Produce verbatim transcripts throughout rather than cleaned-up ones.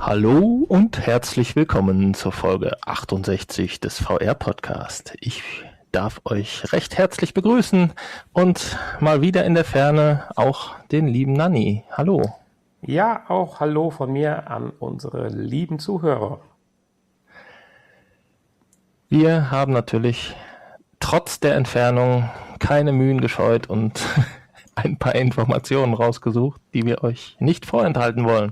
Hallo und herzlich willkommen zur Folge achtundsechzig des V R-Podcast. Ich darf euch recht herzlich begrüßen und mal wieder in der Ferne auch den lieben Nanni. Hallo. Ja, auch Hallo von mir an unsere lieben Zuhörer. Wir haben natürlich trotz der Entfernung keine Mühen gescheut und ein paar Informationen rausgesucht, die wir euch nicht vorenthalten wollen.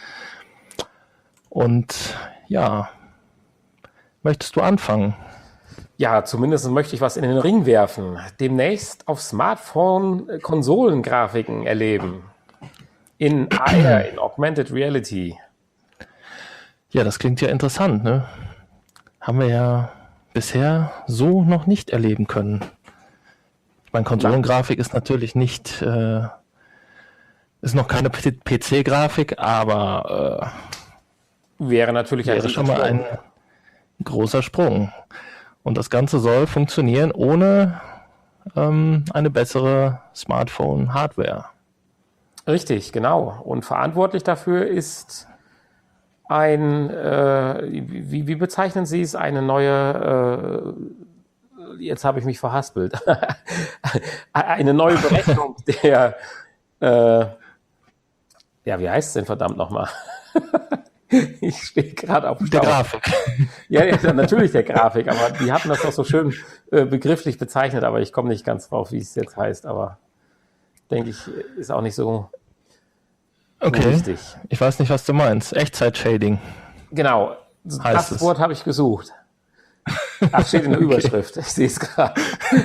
Und ja, möchtest du anfangen? Ja, zumindest möchte ich was in den Ring werfen. Demnächst auf Smartphone Konsolengrafiken erleben. In A R, in Augmented Reality. Ja, das klingt ja interessant, ne? Haben wir ja bisher so noch nicht erleben können. Ich meine, Konsolengrafik ist natürlich nicht, äh, ist noch keine P C-Grafik, aber äh, wäre natürlich wäre schon mal ein großer Sprung. Und das Ganze soll funktionieren ohne ähm, eine bessere Smartphone-Hardware. Richtig, genau. Und verantwortlich dafür ist ein, äh, wie, wie bezeichnen Sie es, eine neue, äh, jetzt habe ich mich verhaspelt, eine neue Berechnung der, äh, ja, wie heißt es denn verdammt nochmal? Ich stehe gerade auf dem Der Grafik. Ja, ja, natürlich der Grafik, aber die hatten das doch so schön äh, begrifflich bezeichnet, aber ich komme nicht ganz drauf, wie es jetzt heißt, aber denke ich, ist auch nicht so, so Okay, wichtig. ich weiß nicht, was du meinst. Echtzeit-Shading. Genau, Heißt das es. Wort habe ich gesucht. Ach, steht in der Überschrift, ich sehe es gerade.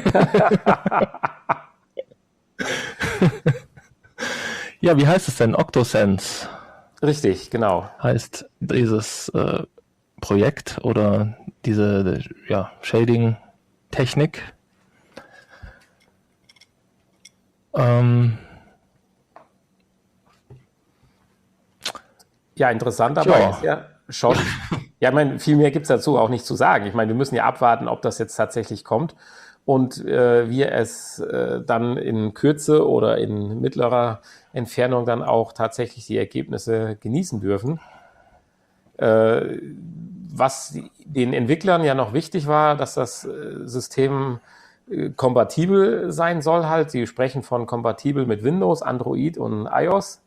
Ja, wie heißt es denn? OctoSense Richtig, genau. heißt dieses äh, Projekt oder diese ja, Shading-Technik. Ähm, Ja, interessant dabei Ja. ist ja schon, ja, ich meine, viel mehr gibt es dazu auch nicht zu sagen. Ich meine, wir müssen ja abwarten, ob das jetzt tatsächlich kommt und äh, wir es äh, dann in Kürze oder in mittlerer Entfernung dann auch tatsächlich die Ergebnisse genießen dürfen. Äh, was den Entwicklern ja noch wichtig war, dass das äh, System äh, kompatibel sein soll halt. Sie sprechen von kompatibel mit Windows, Android und iOS.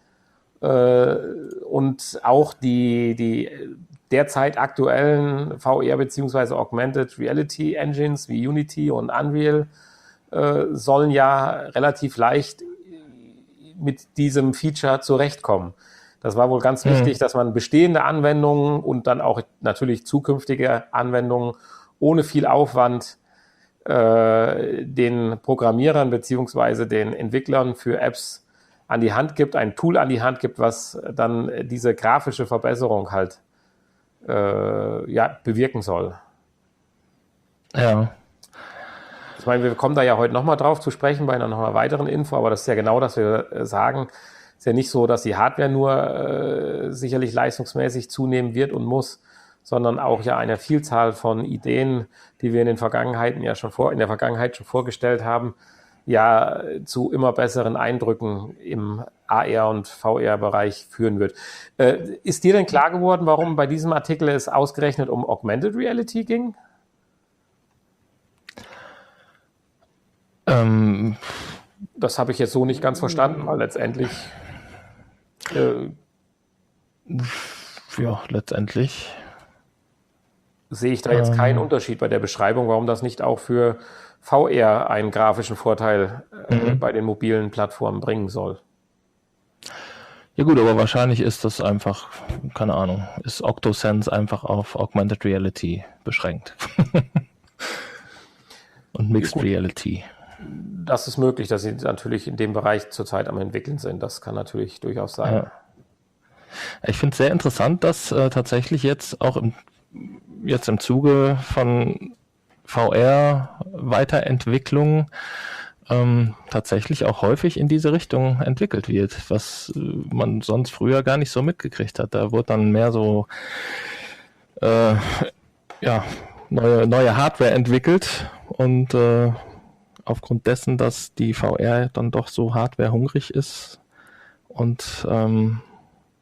Und auch die, die derzeit aktuellen V R bzw. Augmented Reality Engines wie Unity und Unreal äh, sollen ja relativ leicht mit diesem Feature zurechtkommen. Das war wohl ganz Mhm. wichtig, dass man bestehende Anwendungen und dann auch natürlich zukünftige Anwendungen ohne viel Aufwand äh, den Programmierern bzw. den Entwicklern für Apps an die Hand gibt, ein Tool an die Hand gibt, was dann diese grafische Verbesserung halt äh, ja, bewirken soll. Ja. Ich meine, wir kommen da ja heute nochmal drauf zu sprechen bei einer noch einer weiteren Info, aber das ist ja genau, dass wir sagen, es ist ja nicht so, dass die Hardware nur äh, sicherlich leistungsmäßig zunehmen wird und muss, sondern auch ja eine Vielzahl von Ideen, die wir in den Vergangenheiten ja schon vor, in der Vergangenheit schon vorgestellt haben, ja zu immer besseren Eindrücken im A R- und V R-Bereich führen wird. Äh, ist dir denn klar geworden, warum bei diesem Artikel es ausgerechnet um Augmented Reality ging? Ähm, Das habe ich jetzt so nicht ganz verstanden, weil letztendlich äh, ja, letztendlich. sehe ich da jetzt keinen Unterschied bei der Beschreibung, warum das nicht auch für V R einen grafischen Vorteil äh, Mhm. bei den mobilen Plattformen bringen soll. Ja gut, aber wahrscheinlich ist das einfach, keine Ahnung, ist OctoSense einfach auf Augmented Reality beschränkt. Und Mixed Gut. Reality. Das ist möglich, dass sie natürlich in dem Bereich zurzeit am entwickeln sind. Das kann natürlich durchaus sein. Ja. Ich finde es sehr interessant, dass äh, tatsächlich jetzt auch im, jetzt im Zuge von V R-Weiterentwicklung ähm, tatsächlich auch häufig in diese Richtung entwickelt wird, was äh, man sonst früher gar nicht so mitgekriegt hat. Da wurde dann mehr so äh, ja, neue, neue Hardware entwickelt und äh, aufgrund dessen, dass die V R dann doch so hardwarehungrig ist und ähm,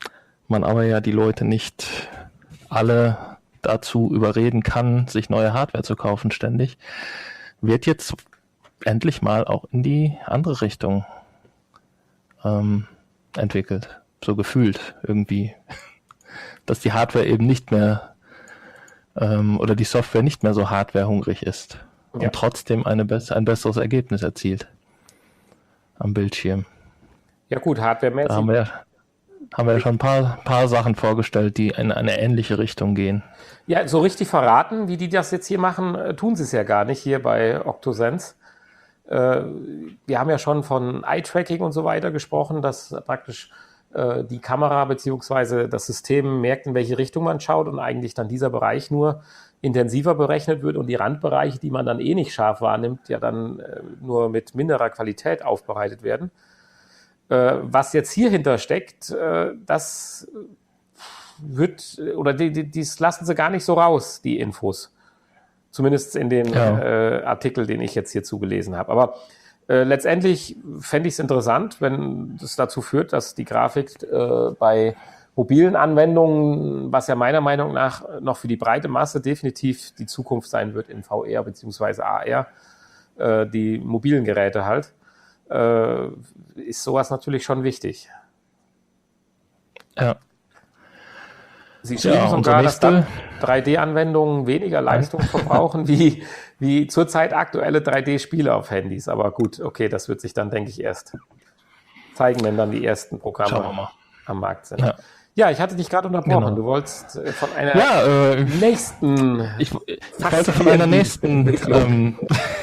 man aber ja die Leute nicht alle dazu überreden kann, sich neue Hardware zu kaufen ständig, wird jetzt endlich mal auch in die andere Richtung ähm, entwickelt. So gefühlt irgendwie. Dass die Hardware eben nicht mehr ähm, oder die Software nicht mehr so hardwarehungrig ist und Ja. trotzdem eine bess- ein besseres Ergebnis erzielt am Bildschirm. Ja gut, Da hardwaremäßig. haben wir, haben wir ja schon ein paar, paar Sachen vorgestellt, die in eine ähnliche Richtung gehen. Ja, so richtig verraten, wie die das jetzt hier machen, äh, tun sie es ja gar nicht hier bei Octosense. Äh, wir haben ja schon von Eye-Tracking und so weiter gesprochen, dass praktisch äh, die Kamera bzw. das System merkt, in welche Richtung man schaut und eigentlich dann dieser Bereich nur intensiver berechnet wird und die Randbereiche, die man dann eh nicht scharf wahrnimmt, ja dann äh, nur mit minderer Qualität aufbereitet werden. Äh, was jetzt hier hinter steckt, äh, das wird, oder die, die, dies lassen sie gar nicht so raus, die Infos. Zumindest in den Ja. äh, Artikel, den ich jetzt hierzu gelesen habe. Aber äh, letztendlich fände ich es interessant, wenn das dazu führt, dass die Grafik äh, bei mobilen Anwendungen, was ja meiner Meinung nach noch für die breite Masse definitiv die Zukunft sein wird in V R bzw. A R, äh, die mobilen Geräte halt, äh, ist sowas natürlich schon wichtig. Ja. Sie schrieben Ja, sogar, unsere dass dann nächste- drei D-Anwendungen weniger Leistung verbrauchen wie, wie zurzeit aktuelle drei D-Spiele auf Handys. Aber gut, okay, das wird sich dann, denke ich, erst zeigen, wenn dann die ersten Schauen wir Programme mal. am Markt sind. Ja. Ja, ich hatte dich gerade unterbrochen. Genau. Du wolltest äh, von einer Ja, äh, nächsten... ich, ich wollte von einer nächsten. Ähm,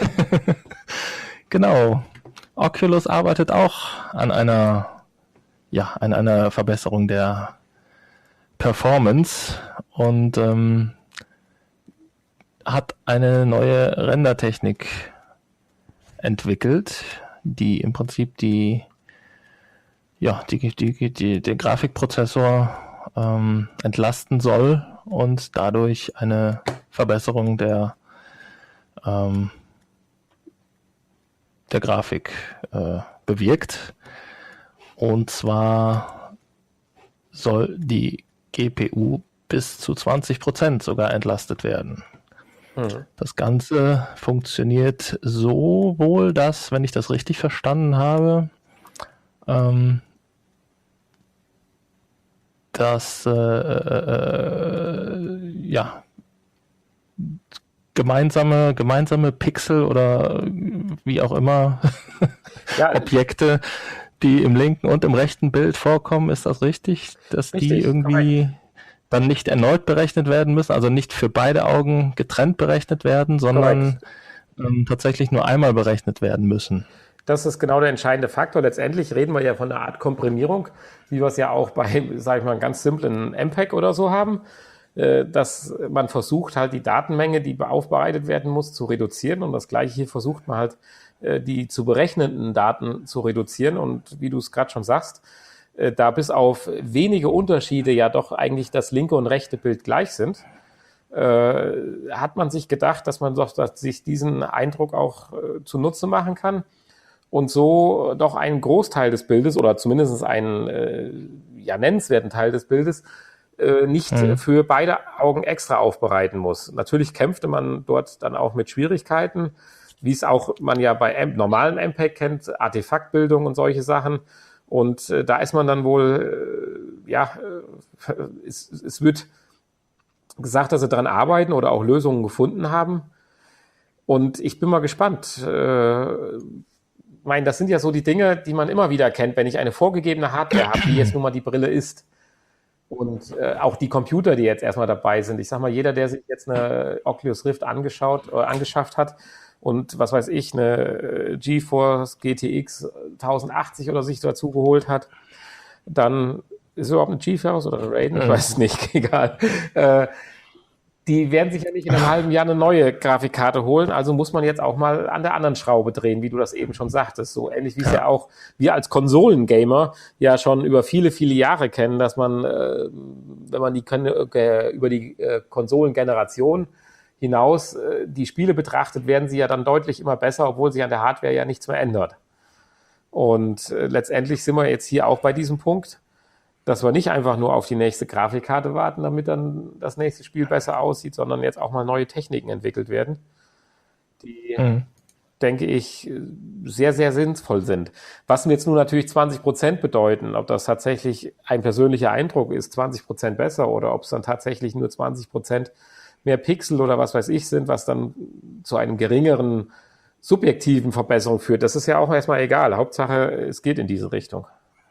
genau. Oculus arbeitet auch an einer, ja, an einer Verbesserung der Performance und ähm, hat eine neue Rendertechnik entwickelt, die im Prinzip die, ja, die, die, die, den Grafikprozessor ähm, entlasten soll und dadurch eine Verbesserung der, ähm, der Grafik äh, bewirkt. Und zwar soll die G P U bis zu zwanzig Prozent sogar entlastet werden. Mhm. Das Ganze funktioniert so wohl, dass, wenn ich das richtig verstanden habe, ähm, dass äh, äh, ja, gemeinsame, gemeinsame Pixel oder wie auch immer Ja, Objekte, die im linken und im rechten Bild vorkommen, ist das richtig? Dass die Richtig, irgendwie dann nicht erneut berechnet werden müssen, also nicht für beide Augen getrennt berechnet werden, sondern ähm, tatsächlich nur einmal berechnet werden müssen. das ist genau der entscheidende Faktor. Letztendlich reden wir ja von einer Art Komprimierung, wie wir es ja auch bei, sage ich mal, einem ganz simplen M P E G oder so haben, äh, dass man versucht halt die Datenmenge, die aufbereitet werden muss, zu reduzieren, und das Gleiche hier versucht man halt, äh, die zu berechnenden Daten zu reduzieren, und wie du es gerade schon sagst, äh, da bis auf wenige Unterschiede ja doch eigentlich das linke und rechte Bild gleich sind, äh, hat man sich gedacht, dass man doch dass sich diesen Eindruck auch äh, zunutze machen kann und so doch einen Großteil des Bildes oder zumindest einen äh, ja, nennenswerten Teil des Bildes äh, nicht Mhm. für beide Augen extra aufbereiten muss. Natürlich kämpfte man dort dann auch mit Schwierigkeiten, wie es auch man ja bei M- normalen M P E G kennt, Artefaktbildung und solche Sachen. Und äh, da ist man dann wohl, äh, ja, äh, es, es wird gesagt, dass sie daran arbeiten oder auch Lösungen gefunden haben. Und ich bin mal gespannt. Äh, ich meine, das sind ja so die Dinge, die man immer wieder kennt, wenn ich eine vorgegebene Hardware habe, wie jetzt nun mal die Brille ist. Und äh, auch die Computer, die jetzt erstmal dabei sind. Ich sag mal, jeder, der sich jetzt eine Oculus Rift angeschaut, äh, angeschafft hat und was weiß ich, eine äh, GeForce G T X tausendachtzig oder sich dazu geholt hat, dann ist es überhaupt eine GeForce oder eine Raiden? Ich weiß es nicht, egal. Äh, die werden sich ja nicht in einem halben Jahr eine neue Grafikkarte holen, also muss man jetzt auch mal an der anderen Schraube drehen, wie du das eben schon sagtest. So ähnlich wie es ja auch wir als Konsolengamer ja schon über viele, viele Jahre kennen, dass man, äh, wenn man die äh, über die äh, Konsolengeneration hinaus äh, die Spiele betrachtet, werden sie ja dann deutlich immer besser, obwohl sich an der Hardware ja nichts mehr ändert. Und äh, letztendlich sind wir jetzt hier auch bei diesem Punkt. dass wir nicht einfach nur auf die nächste Grafikkarte warten, damit dann das nächste Spiel besser aussieht, sondern jetzt auch mal neue Techniken entwickelt werden, die, mhm. denke ich, sehr, sehr sinnvoll sind. Was mir jetzt nur natürlich zwanzig Prozent bedeuten, ob das tatsächlich ein persönlicher Eindruck ist, zwanzig Prozent besser, oder ob es dann tatsächlich nur zwanzig Prozent mehr Pixel oder was weiß ich sind, was dann zu einem geringeren subjektiven Verbesserung führt. Das ist ja auch erstmal egal. Hauptsache, es geht in diese Richtung.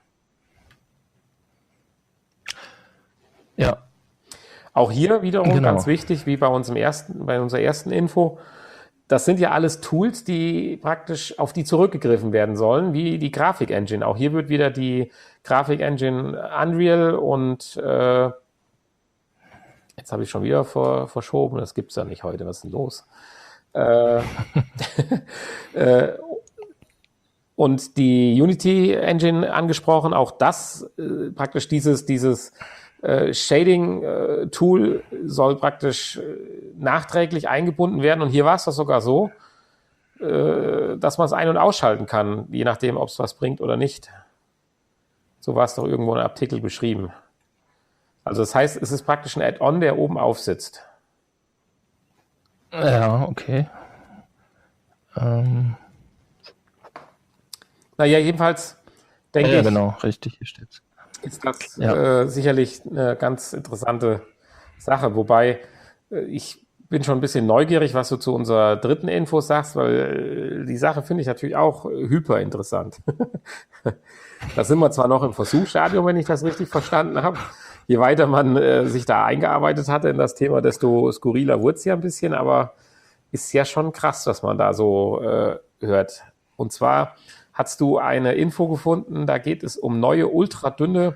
Ja. Auch hier wiederum genau. ganz wichtig, wie bei uns im ersten, bei unserer ersten Info, das sind ja alles Tools, die praktisch auf die zurückgegriffen werden sollen, wie die Grafik-Engine. Auch hier wird wieder die Grafik-Engine Unreal und äh, jetzt habe ich schon wieder vor, verschoben, das gibt es ja nicht heute, was ist denn los? Äh, äh, und die Unity Engine angesprochen, auch das äh, praktisch dieses, dieses äh, Shading-Tool äh, soll praktisch äh, nachträglich eingebunden werden. Und hier war es doch sogar so, äh, dass man es ein- und ausschalten kann, je nachdem, ob es was bringt oder nicht. So war es doch irgendwo in einem Artikel beschrieben. Also das heißt, es ist praktisch ein Add-on, der oben aufsitzt. Ja, okay. Ähm. Naja, jedenfalls denke ja, ja, ich, genau, richtig, hier steht's. Ist das ja. äh, sicherlich eine ganz interessante Sache. Wobei äh, ich bin schon ein bisschen neugierig, was du zu unserer dritten Info sagst, weil äh, die Sache finde ich natürlich auch äh, hyper interessant. Da sind wir zwar noch im Versuchsstadium, wenn ich das richtig verstanden habe. Je weiter man äh, sich da eingearbeitet hatte in das Thema, desto skurriler wurde es ja ein bisschen, aber ist ja schon krass, was man da so äh, hört. Und zwar hast du eine Info gefunden, da geht es um neue, ultradünne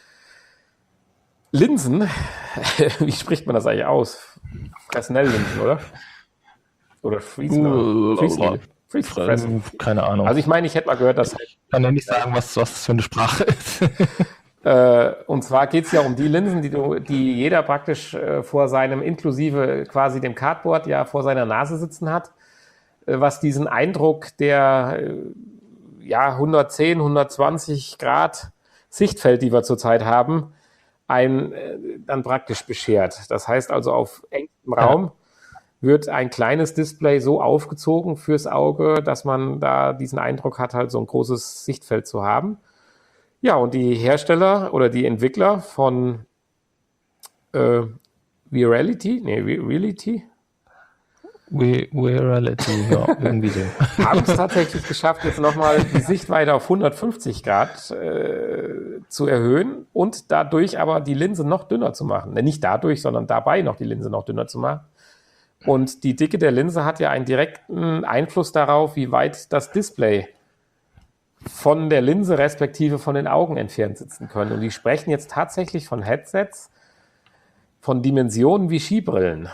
Linsen. Wie spricht man das eigentlich aus? Fresnel-Linsen, oder? Oder Friesner? Friesnel. Friesnel. Keine Ahnung. Also ich meine, ich hätte mal gehört, dass... Ich kann ja nicht sagen, was, was das für eine Sprache ist. äh, und zwar geht es ja um die Linsen, die, du, die jeder praktisch äh, vor seinem, inklusive quasi dem Cardboard, ja vor seiner Nase sitzen hat, äh, was diesen Eindruck der... Äh, ja, hundertzehn, hundertzwanzig Grad Sichtfeld, die wir zurzeit haben, ein, äh, dann praktisch beschert. Das heißt also, auf engstem Raum ja. wird ein kleines Display so aufgezogen fürs Auge, dass man da diesen Eindruck hat, halt so ein großes Sichtfeld zu haben. Ja, und die Hersteller oder die Entwickler von äh, Reality, nee, Reality, We, we Reality, ja, irgendwie so. haben es tatsächlich geschafft, jetzt nochmal die Sichtweite auf hundertfünfzig Grad äh, zu erhöhen und dadurch aber die Linse noch dünner zu machen. Ne, nicht dadurch, sondern dabei noch die Linse noch dünner zu machen. Und die Dicke der Linse hat ja einen direkten Einfluss darauf, wie weit das Display von der Linse respektive von den Augen entfernt sitzen können. Und die sprechen jetzt tatsächlich von Headsets, von Dimensionen wie Skibrillen.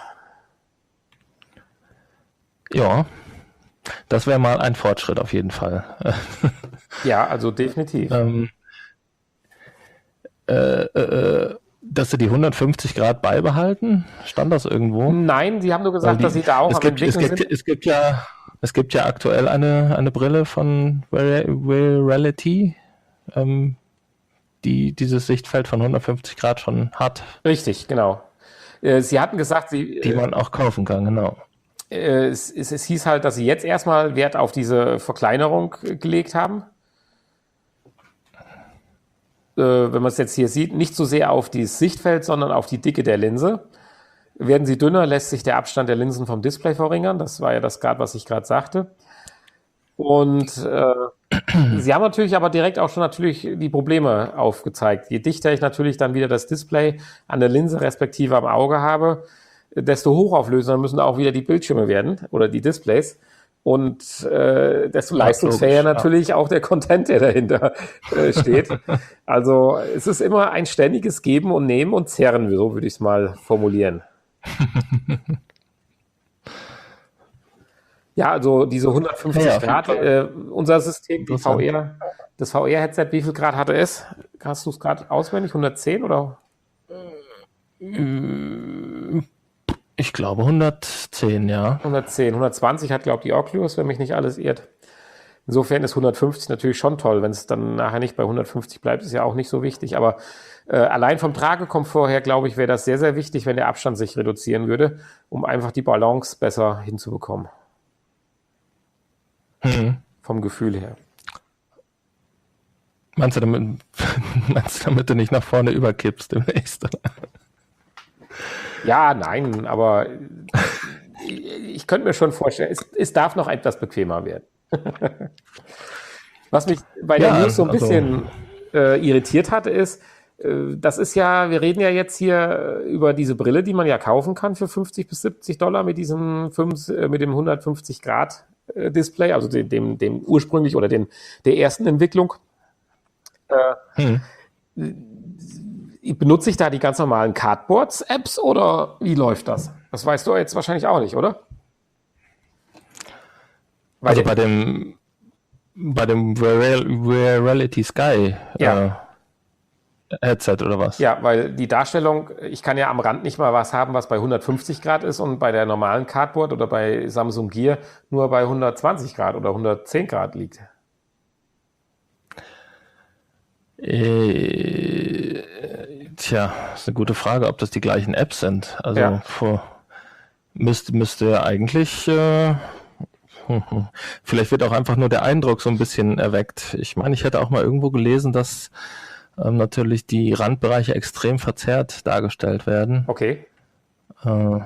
Ja, das wäre mal ein Fortschritt auf jeden Fall. Ja, also definitiv. ähm, äh, äh, dass sie die hundertfünfzig Grad beibehalten, stand das irgendwo? Nein, sie haben nur gesagt, die, dass sie da auch es am gibt, entwickeln es gibt, sind. Es gibt ja, es gibt ja aktuell eine, eine Brille von Reality, ähm, die dieses Sichtfeld von hundertfünfzig Grad schon hat. Richtig, genau. Äh, sie hatten gesagt, sie... Die man auch kaufen kann, genau. Es, es, es hieß halt, dass sie jetzt erstmal Wert auf diese Verkleinerung gelegt haben. Äh, wenn man es jetzt hier sieht, nicht so sehr auf dieses Sichtfeld, sondern auf die Dicke der Linse. Werden sie dünner, lässt sich der Abstand der Linsen vom Display verringern. Das war ja das gerade, was ich gerade sagte. Und äh, sie haben natürlich aber direkt auch schon natürlich die Probleme aufgezeigt. Je dichter ich natürlich dann wieder das Display an der Linse respektive am Auge habe, desto hochauflösender müssen auch wieder die Bildschirme werden oder die Displays und äh, desto ja, leistungsfähiger logisch, natürlich ja. auch der Content, der dahinter äh, steht. Also es ist immer ein ständiges Geben und Nehmen und Zerren, so würde ich es mal formulieren. Ja, also diese hundertfünfzig ja, Grad, äh, unser System, die V R, das V R-Headset, wie viel Grad hatte es? Hast du es gerade auswendig? hundertzehn oder? Ich glaube hundertzehn, ja. hundertzehn, hundertzwanzig hat, glaube ich, die Oculus, wenn mich nicht alles irrt. Insofern ist hundertfünfzig natürlich schon toll. Wenn es dann nachher nicht bei hundertfünfzig bleibt, ist ja auch nicht so wichtig. Aber äh, allein vom Tragekomfort her, glaube ich, wäre das sehr, sehr wichtig, wenn der Abstand sich reduzieren würde, um einfach die Balance besser hinzubekommen. Mhm. Vom Gefühl her. Meinst du, damit, meinst du, damit du nicht nach vorne überkippst demnächst? Ja, nein, aber ich könnte mir schon vorstellen, es, es darf noch etwas bequemer werden. Was mich bei der Ja, News so ein also- bisschen äh, irritiert hatte, ist, äh, das ist ja, wir reden ja jetzt hier über diese Brille, die man ja kaufen kann für fünfzig bis siebzig Dollar mit diesem fünf, äh, mit dem hundertfünfzig Grad äh, Display, also dem, dem, dem ursprünglich oder dem, der ersten Entwicklung. Hm. Benutze ich da die ganz normalen Cardboards-Apps oder wie läuft das? Das weißt du jetzt wahrscheinlich auch nicht, oder? Weil Also der- bei dem bei dem Real- Reality Sky Ja. äh, Headset oder was? Ja, weil die Darstellung, ich kann ja am Rand nicht mal was haben, was bei hundertfünfzig Grad ist und bei der normalen Cardboard oder bei Samsung Gear nur bei hundertzwanzig Grad oder hundertzehn Grad liegt. Äh, tja, ist eine gute Frage, ob das die gleichen Apps sind. Also Ja. vor, müsste, müsste eigentlich, äh, hm, hm. Vielleicht wird auch einfach nur der Eindruck so ein bisschen erweckt. Ich meine, ich hätte auch mal irgendwo gelesen, dass ähm, natürlich die Randbereiche extrem verzerrt dargestellt werden. Okay. Äh,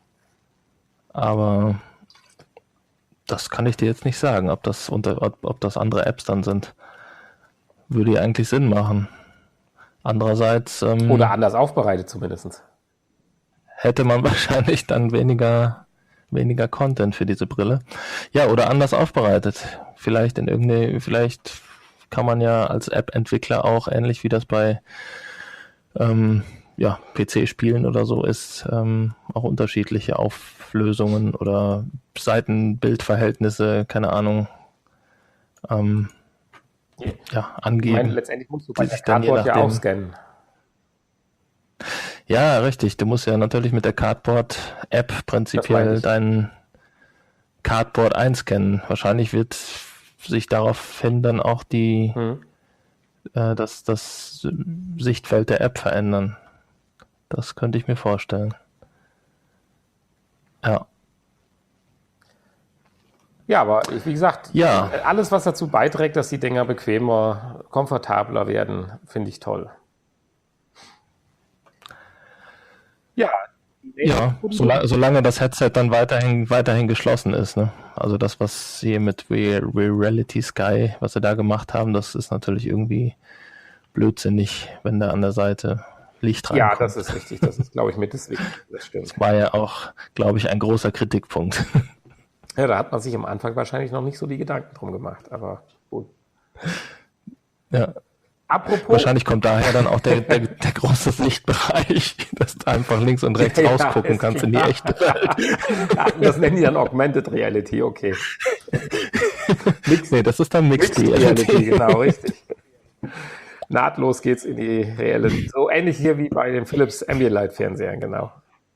aber das kann ich dir jetzt nicht sagen, ob das unter, ob, ob das andere Apps dann sind. Würde ja eigentlich Sinn machen. Andererseits ähm, Oder anders aufbereitet zumindest. hätte man wahrscheinlich dann weniger, weniger Content für diese Brille. Ja, oder anders aufbereitet. Vielleicht in irgendeine, vielleicht kann man ja als App-Entwickler auch, ähnlich wie das bei ähm, ja, P C-Spielen oder so ist, ähm, auch unterschiedliche Auflösungen oder Seitenbildverhältnisse, keine Ahnung, ähm, ja, Ich meine, angeben. letztendlich musst du bei Die der sich dann je Cardboard ja nachdem- auch scannen. Ja, richtig. Du musst ja natürlich mit der Cardboard-App Das meine prinzipiell ich. dein Cardboard einscannen. Wahrscheinlich wird sich daraufhin dann auch die, Hm. äh, das, das Sichtfeld der App verändern. Das könnte ich mir vorstellen. Ja. Ja, aber ich- wie gesagt, Ja. alles, was dazu beiträgt, dass die Dinger bequemer, komfortabler werden, finde ich toll. Ja, Ja, sola solange das Headset dann weiterhin, weiterhin geschlossen ist. Ne? Also das, was sie mit Re Reality Sky, was sie da gemacht haben, das ist natürlich irgendwie blödsinnig, wenn da an der Seite Licht reinkommt. ja, das ist richtig. Das ist, glaube ich, mit das Wichtigste. Das stimmt. War ja auch, glaube ich, ein großer Kritikpunkt. Ja, da hat man sich am Anfang wahrscheinlich noch nicht so die Gedanken drum gemacht, aber gut. Ja. Apropos, Wahrscheinlich kommt daher dann auch der, der, der große Sichtbereich, dass du einfach links und rechts Ja, rausgucken ist kannst in die klar. echte Welt. Ja, das nennen die dann Augmented Reality, okay. Nee, das ist dann Mixed Mixed Reality. Reality, genau, richtig. Nahtlos geht's in die Reality. So ähnlich hier wie bei den Philips Ambilight-Fernsehern, genau.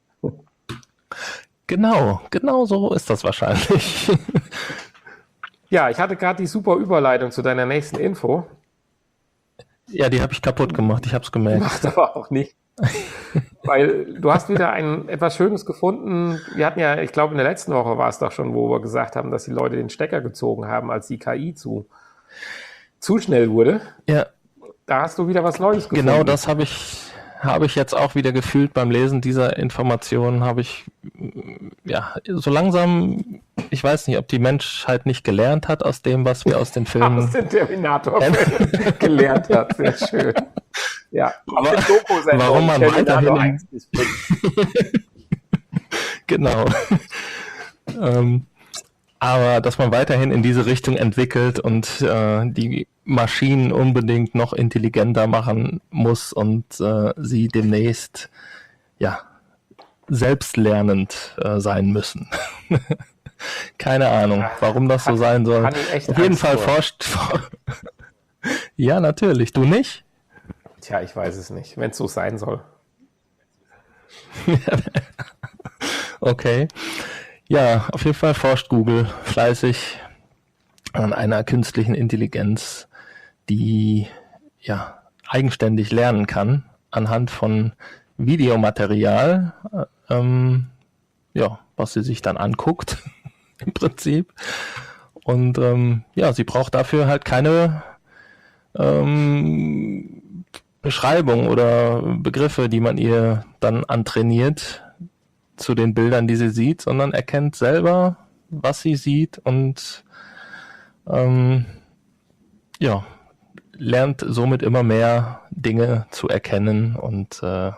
Genau, genau so ist das wahrscheinlich. Ja, ich hatte gerade die super Überleitung zu deiner nächsten Info. Ja, die habe ich kaputt gemacht, ich habe es gemerkt. Macht aber auch nicht. Weil du hast wieder ein etwas Schönes gefunden. Wir hatten ja, ich glaube, in der letzten Woche war es doch schon, wo wir gesagt haben, dass die Leute den Stecker gezogen haben, als die K I zu, zu schnell wurde. Ja, Da hast du wieder was Neues gefunden. genau das habe ich, habe ich jetzt auch wieder gefühlt beim Lesen dieser Informationen, habe ich, ja, so langsam, ich weiß nicht, ob die Menschheit nicht gelernt hat aus dem, was wir aus den aus Filmen... dem Terminator gelernt hat. Sehr schön. Ja, Aber den Doku-Sendung warum man Terminator weiterhin- eins bis fünf. Genau. ähm, aber dass man weiterhin in diese Richtung entwickelt und äh, die Maschinen unbedingt noch intelligenter machen muss und äh, sie demnächst ja selbstlernend äh, sein müssen. Keine Ahnung, warum das so Hat- sein soll. hat ich echt Auf jeden Angst Fall vor. forscht. Ja, natürlich. Du nicht? Tja, ich weiß es nicht, wenn es so sein soll. Okay. Ja, auf jeden Fall forscht Google fleißig an einer künstlichen Intelligenz, die ja eigenständig lernen kann anhand von Videomaterial, äh, ähm, ja, was sie sich dann anguckt im Prinzip. Und ähm, ja, sie braucht dafür halt keine ähm, Beschreibung oder Begriffe, die man ihr dann antrainiert zu den Bildern, die sie sieht, sondern erkennt selber, was sie sieht und ähm, ja, lernt somit immer mehr Dinge zu erkennen und äh,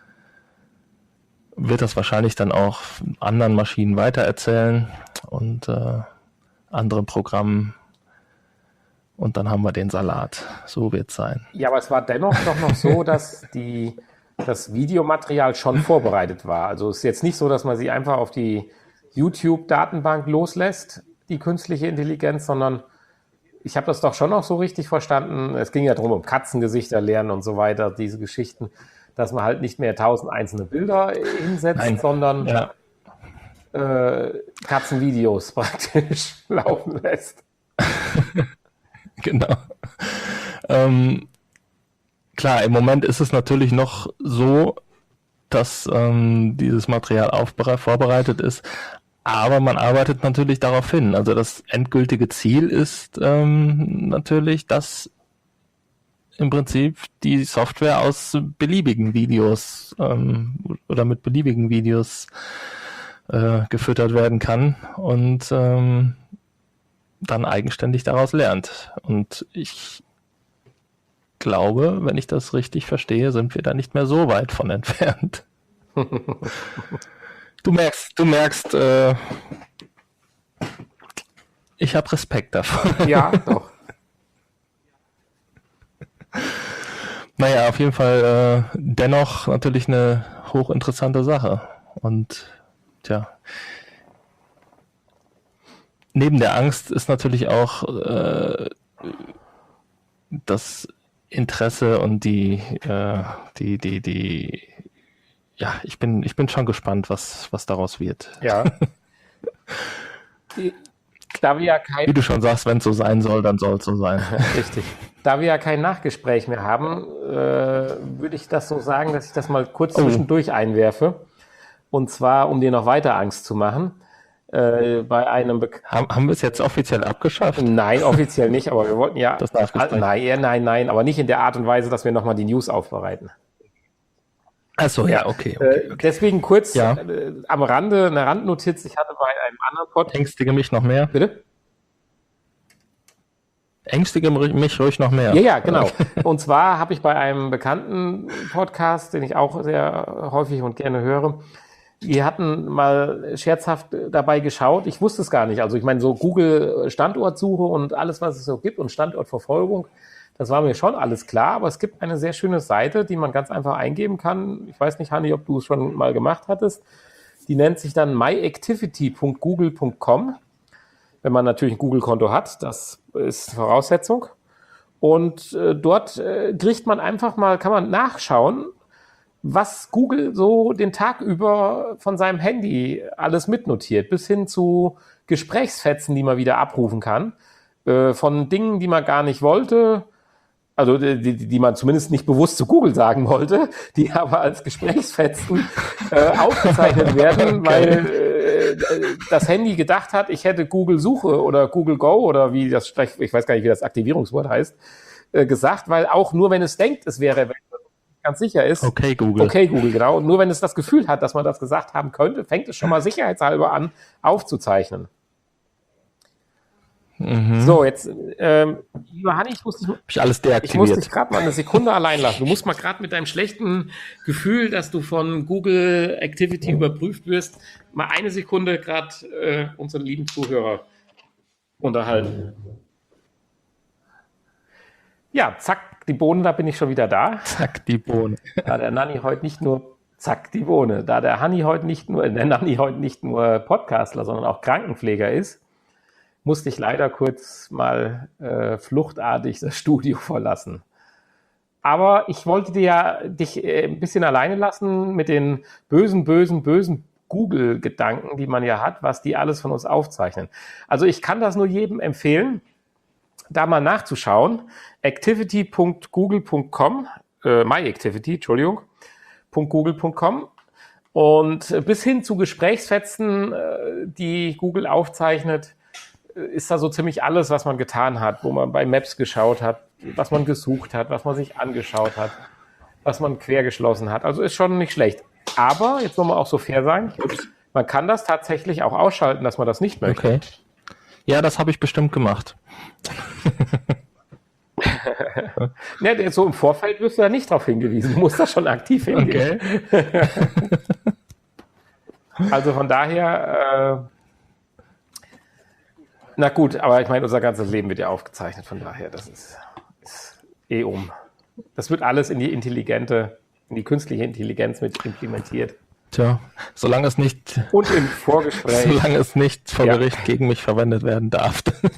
wird das wahrscheinlich dann auch anderen Maschinen weitererzählen und äh, anderen Programmen. Und dann haben wir den Salat. So wird es sein. Ja, aber es war dennoch doch noch so, dass die, das Videomaterial schon vorbereitet war. Also es ist jetzt nicht so, dass man sie einfach auf die YouTube-Datenbank loslässt, die künstliche Intelligenz, sondern ich habe das doch schon noch so richtig verstanden. Es ging ja darum, um Katzengesichter lernen und so weiter, diese Geschichten, dass man halt nicht mehr tausend einzelne Bilder hinsetzt, Nein. sondern ja. äh, Katzenvideos praktisch laufen lässt. Genau. Ähm, klar, im Moment ist es natürlich noch so, dass ähm, dieses Material aufbere- vorbereitet ist, aber man arbeitet natürlich darauf hin. Also das endgültige Ziel ist ähm, natürlich, dass im Prinzip die Software aus beliebigen Videos ähm, oder mit beliebigen Videos äh, gefüttert werden kann und ähm, dann eigenständig daraus lernt. Und ich glaube, wenn ich das richtig verstehe, sind wir da nicht mehr so weit von entfernt. Du merkst, du merkst, äh, ich habe Respekt davon. Ja, doch. Naja, auf jeden Fall äh, dennoch natürlich eine hochinteressante Sache. Und tja, neben der Angst ist natürlich auch äh, das Interesse und die, äh, die, die, die, ja, ich bin, ich bin schon gespannt, was, was daraus wird. Ja. Da wir ja kein, Wie du schon sagst, wenn es so sein soll, dann soll es so sein. Richtig. Da wir ja kein Nachgespräch mehr haben, äh, würde ich das so sagen, dass ich das mal kurz Oh. zwischendurch einwerfe. Und zwar, um dir noch weiter Angst zu machen. Äh, bei einem Be- Haben, haben wir es jetzt offiziell abgeschafft? Nein, offiziell nicht, aber wir wollten ja. Das Nachgespräch. Nein, eher nein, nein, aber nicht in der Art und Weise, dass wir nochmal die News aufbereiten. Achso, ja, okay. okay, Äh, okay. Deswegen kurz Ja. äh, am Rande eine Randnotiz. Ich hatte bei einem anderen Podcast. Ängstige mich noch mehr. Bitte? Ängstige mich ruhig noch mehr. Ja, ja, genau. Und zwar habe ich bei einem bekannten Podcast, den ich auch sehr häufig und gerne höre, die hatten mal scherzhaft dabei geschaut. Ich wusste es gar nicht. Also ich meine, so Google Standortsuche und alles, was es so gibt und Standortverfolgung, das war mir schon alles klar. Aber es gibt eine sehr schöne Seite, die man ganz einfach eingeben kann. Ich weiß nicht, Hanni, ob du es schon mal gemacht hattest. Die nennt sich dann my activity punkt google punkt com. Wenn man natürlich ein Google-Konto hat, das ist Voraussetzung. Und äh, dort äh, kriegt man einfach mal, kann man nachschauen, was Google so den Tag über von seinem Handy alles mitnotiert, bis hin zu Gesprächsfetzen, die man wieder abrufen kann, äh, von Dingen, die man gar nicht wollte, also die, die, die man zumindest nicht bewusst zu Google sagen wollte, die aber als Gesprächsfetzen äh, aufgezeichnet werden, okay. weil äh, das Handy gedacht hat, ich hätte Google Suche oder Google Go oder wie das, ich weiß gar nicht, wie das Aktivierungswort heißt, äh, gesagt, weil auch nur wenn es denkt, es wäre, wenn es ganz sicher ist. Okay, Google. Okay, Google, genau. Und nur wenn es das Gefühl hat, dass man das gesagt haben könnte, fängt es schon mal sicherheitshalber an, aufzuzeichnen. Mhm. So, jetzt, ähm, lieber Hanni, ich muss dich, Hab ich alles deaktiviert. ich muss dich gerade mal eine Sekunde allein lassen. Du musst mal gerade mit deinem schlechten Gefühl, dass du von Google Activity überprüft wirst, mal eine Sekunde gerade äh, unsere lieben Zuhörer unterhalten. Ja, zack, die Bohnen, da bin ich schon wieder da. Zack, die Bohne. Da der Nanni heute nicht nur, zack, die Bohne, da der Hanni heute nicht nur, der Nanni heute nicht nur Podcastler, sondern auch Krankenpfleger ist, musste ich leider kurz mal äh, fluchtartig das Studio verlassen. Aber ich wollte dir ja dich äh, ein bisschen alleine lassen mit den bösen, bösen, bösen Google-Gedanken, die man ja hat, was die alles von uns aufzeichnen. Also ich kann das nur jedem empfehlen, da mal nachzuschauen. activity punkt google punkt com, äh, myactivity, Entschuldigung, .google punkt com und bis hin zu Gesprächsfetzen, äh, die Google aufzeichnet, ist da so ziemlich alles, was man getan hat, wo man bei Maps geschaut hat, was man gesucht hat, was man sich angeschaut hat, was man quergeschlossen hat. Also ist schon nicht schlecht. Aber, jetzt wollen wir auch so fair sein, man kann das tatsächlich auch ausschalten, dass man das nicht möchte. Okay. Ja, das habe ich bestimmt gemacht. Ne, so im Vorfeld wirst du da nicht drauf hingewiesen. Du musst da schon aktiv hingehen. Okay. Also von daher, äh, na gut, aber ich meine, unser ganzes Leben wird ja aufgezeichnet. Von daher, das ist, ist eh um. Das wird alles in die intelligente, in die künstliche Intelligenz mit implementiert. Tja, solange es nicht, und im Vorgespräch, solange es nicht vor ja. Gericht gegen mich verwendet werden darf.